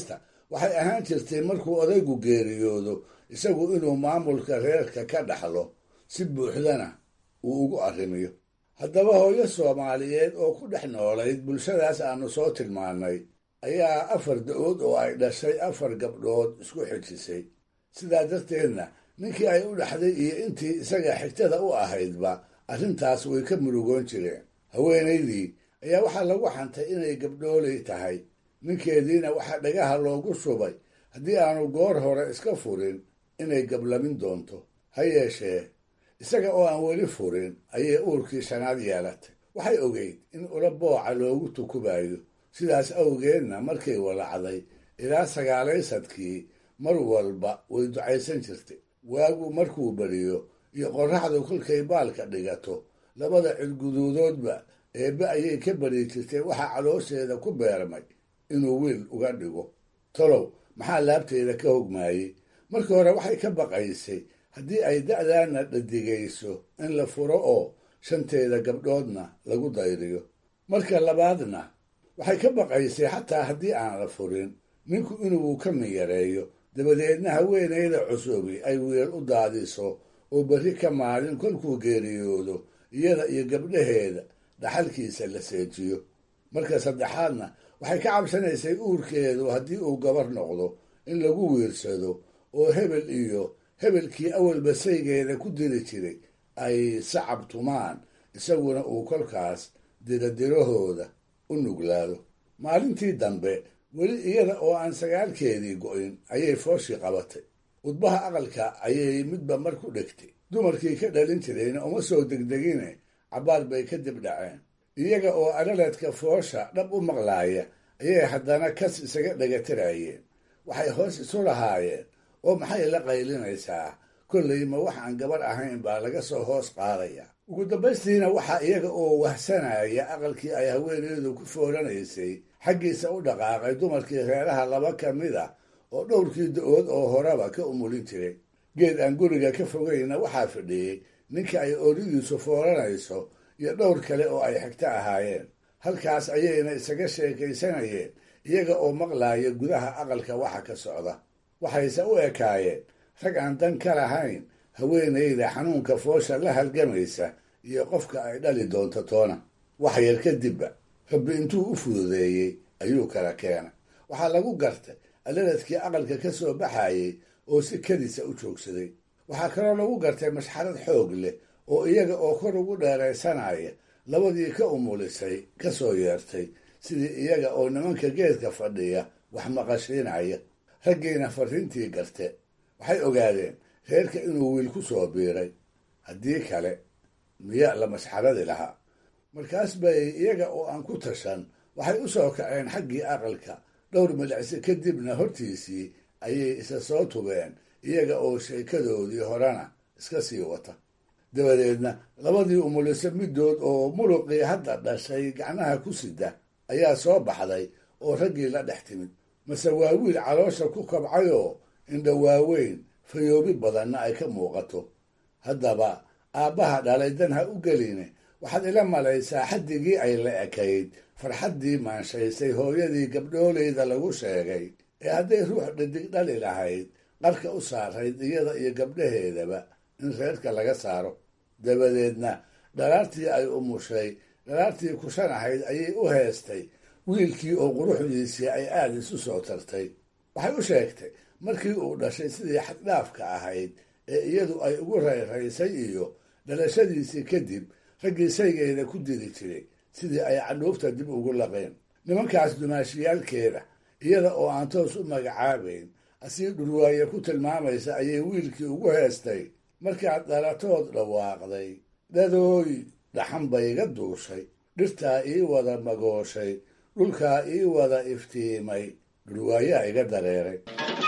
waxay ahaan jirtay markuu odaygu geeriyoodo isagu inuu maamulka reerka ka dhaxlo si buuxdana uu ugu arrimiyo. haddaba hooyo soomaaliyeed oo ku dhex noolayd bulshadaas aanu soo tilmaannay ayaa afar da-ood oo ay dhashay afar gabdhood isku xijisay. sidaa darteedna ninkii ay u dhaxday iyo intii isaga xigtada u ahaydba arrintaas way ka murugoon jireen. haweenaydii ayaa waxaa lagu xantay inay gabdhooley tahay, ninkeediina waxaa dhagaha loogu shubay haddii aanu goor hore iska furin inay gablamin doonto. ha yeeshee isaga oo aan weli furin ayay uurkii shanaad yeelatay. waxay ogeyd in ula booca loogu tukubayo, sidaas awgeedna markay walacday ilaa sagaalaysadkii mar walba way ducaysan jirtay. waagu markuu beriyo iyo qorraxdu kolkay baalka dhigato labada cidguduudoodba eebbe ayay ka bari jirtay waxaa caloosheeda ku beermay inuu wiil uga dhigo. talow maxaa laabteeda ka hogmaayey? markii hore waxay ka baqaysay haddii ay da'daana dhadigayso in la furo oo shanteeda gabdhoodna lagu dayriyo. marka labaadna waxay ka baqaysay xataa haddii aan la furin ninku inuu ka miyareeyo, dabadeedna haweenayda cusubi ay wiil u daadiso oo berri ka maalin kolkuu geeriyoodo iyada iyo gabdhaheeda dhaxalkiisa la seejiyo. marka saddexaadna waxay ka cabsanaysay uurkeedu haddii uu gabar noqdo in lagu wiirsado oo hebel iyo hebelkii awalba saygeeda ku diri jiray ay sacab tumaan, isaguna uu kolkaas diradirahooda u nuglaado. maalintii dambe weli iyada oo aan sagaalkeedii go'in ayay fooshii qabatay. udbaha aqalka ayay midba mar ku dhegtay. dumarkii ka dhalin jirayna uma soo degdegine cabbaar bay ka dib dhaceen. iyaga oo adhaleedka foosha dhab u maqlaaya ayay haddana kas isaga dhagatirayeen. waxay hoos isu lahaayeen oo maxay la qaylinaysaa, kollay ma wax aan gabar ahayn baa laga soo hoos qaadaya. ugu dambaystiina waxaa iyaga oo wahsanaya aqalkii ay haweeneydu ku fooranaysay xaggiisa u dhaqaaqay dumarkii reeraha laba ka mid a oo dhowrkii da-ood oo horeba ka umulin jiray. geed aan guriga ka fogayna waxaa fadhiyey ninka ay ooridiisu fooranayso iyo dhowr kale oo ay xigto ahaayeen. halkaas ayayna isaga sheekaysanayeen iyaga oo maqlaaya gudaha aqalka waxa ka socda. waxayse u ekaayeen rag aan dan ka lahayn haweenayda xanuunka foosha la halgamaysa iyo qofka ay dhali doonto toona. wax yar kadibba rabbi intuu u fududeeyey ayuu kala keenay. waxaa lagu gartay alaladkii aqalka ka soo baxayey oo si kadisa u joogsaday. waxaa kaloo lagu gartay mashxarad xoog leh oo iyaga oo kor ugu dheeraysanaya labadii ka umulisay ka soo yeertay, sidii iyaga oo nimanka geedka fadhiya wax maqashiinaya. raggiina farriintii garte waxay ogaadeen reerka inuu wiil ku soo biiray. haddii kale miya la masxaradi lahaa. markaas bay iyaga oo aan ku tashan waxay u soo kaceen xaggii aqalka. dhowr milicsi kadibna hortiisii ayay isa soo tubeen iyaga oo sheekadoodii horena iska sii wata. dabadeedna labadii umuliso middood oo muluqii hadda dhashay gacnaha ku sida ayaa soo baxday oo raggii la dhex timid. mase waa wiil caloosha ku kabcayoo indha waaweyn fayoobi badanna ay ka muuqato. haddaba aabbaha dhalay dan ha u geline waxaad ila malaysaa xaddigii ay la ekayd farxaddii maanshaysay hooyadii gabdhooleyda lagu sheegay ee hadday ruux dhadig dhali lahayd qarka u saarayd iyada iyo gabdhaheedaba in reerka laga saaro. dabadeedna dhalaartii ay umushay dhalaartii kushan ahayd ayay u heestay wiilkii oo quruxdiisii ay aada isu soo tartay. waxay u sheegtay markii uu dhashay sidii xaddhaafka ahayd ee iyadu ay ugu rayraysay iyo dhalashadiisii kadib raggii saygeeda ku diri jiray sidii ay cadhuufta dib ugu laqeen. nimankaas dumaashiyaalkeeda iyada oo aan toos u magacaabayn asii dhurwaaye ku tilmaamaysa ayay wiilkii ugu heestay. markaad dhalatood dhawaaqday dhadooy dhaxan bayga duushay, dhirtaa ii wada magooshay, dhulkaa ii wada iftiimay, dhurwaayaa iga dareeray.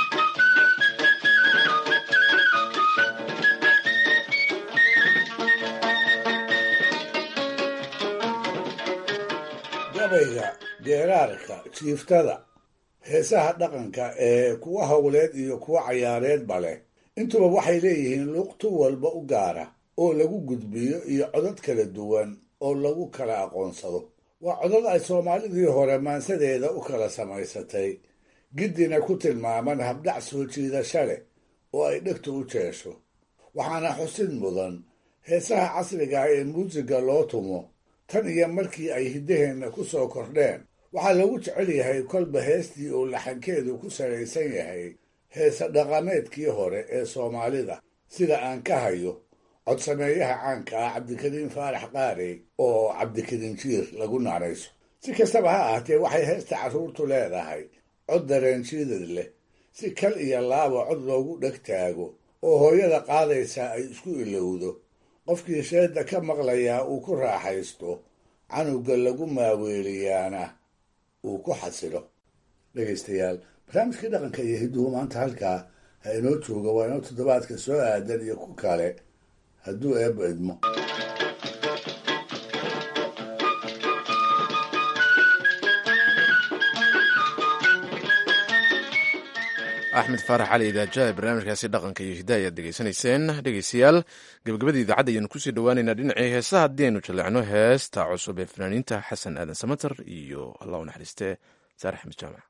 gabayga, geeraarka, jiiftada, heesaha dhaqanka ee kuwa howleed iyo kuwa cayaareedba leh intuba waxay leeyihiin luqtu walba u gaara oo lagu gudbiyo iyo codad kala duwan oo lagu kala aqoonsado. waa codad ay soomaalidii hore maansadeeda u kala samaysatay giddina ku tilmaaman habdhac soo jiidasha leh oo ay dhegtu u jeesho. waxaana xusid mudan heesaha casriga ah ee muusiga loo tumo tan iyo markii ay hiddaheenna ku soo kordheen waxaa lagu jecel yahay kolba heestii uu laxankeedu ku salaysan yahay heesa dhaqameedkii hore ee soomaalida, sida aan ka hayo codsameeyaha caanka ah cabdikariin faarax qaarey oo cabdikariin jiir lagu naanayso. si kastaba ha ahaatee waxay heesta carruurtu leedahay cod dareenjiidad leh, si kal iyo laaba cod loogu dheg taago oo hooyada qaadaysaa ay isku ilowdo, qofkii sheedda ka maqlayaa uu ku raaxaysto, canuga lagu maaweeliyaana uu ku xasilo. dhegaystayaal, barnaamijkii dhaqanka iyo hidduhu maanta halkaa ha inoo jooga. waa inoo toddobaadka soo aadan iyo ku kale hadduu eebba idmo. axmed faarax cali idaaja ee barnaamijkaasi dhaqanka iyo hidda ayaad degeysanayseen. dhegeystayaal, gabagabada idaacadda ayaynu kusii dhawaaneynaa dhinacii heesaha haddii aynu jaleecno heesta cusub ee fanaaniinta xasan aadan samater iyo allah u naxariiste saare axmed jaamac.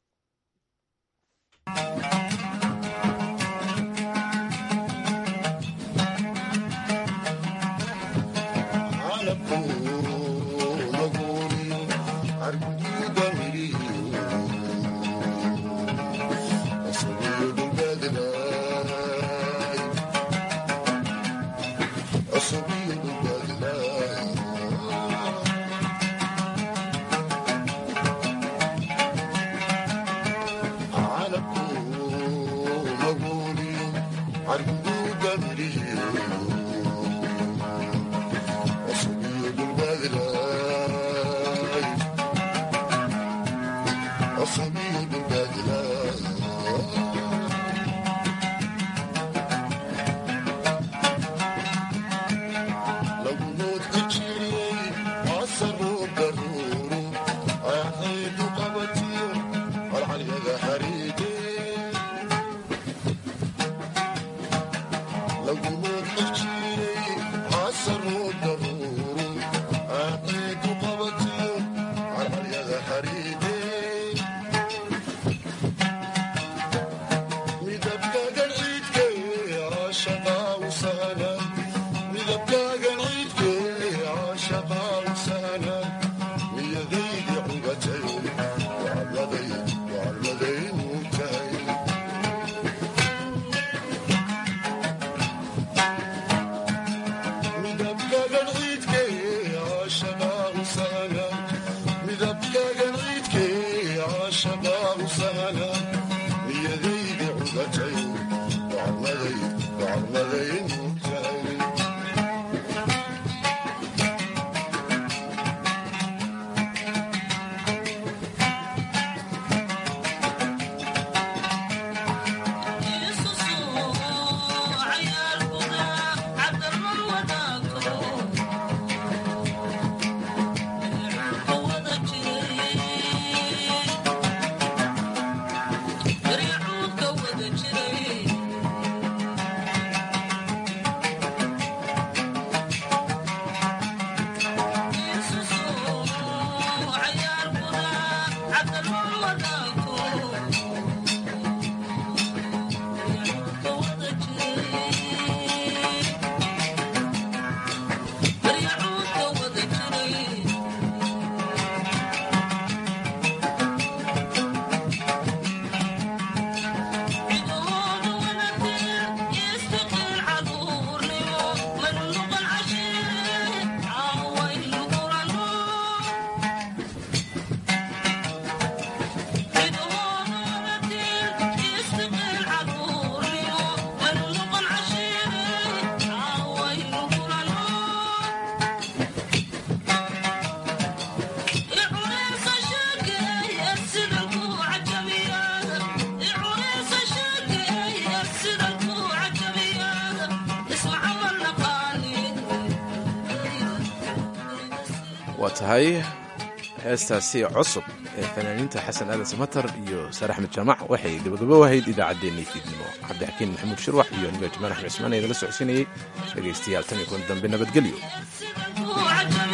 waa tahay heestaasi cusub ee fanaaniinta xasan aadan samater iyo saare axmed jaamac waxay gabagabo ahayd idaacaddeenii fiidnimo. cabdixakiin maxamuud shirwax iyo niga jamaal axmed cismaan ee idinla socodsiinayay. dhegaystayaal tan iyo kulan dambe nabadgelyo.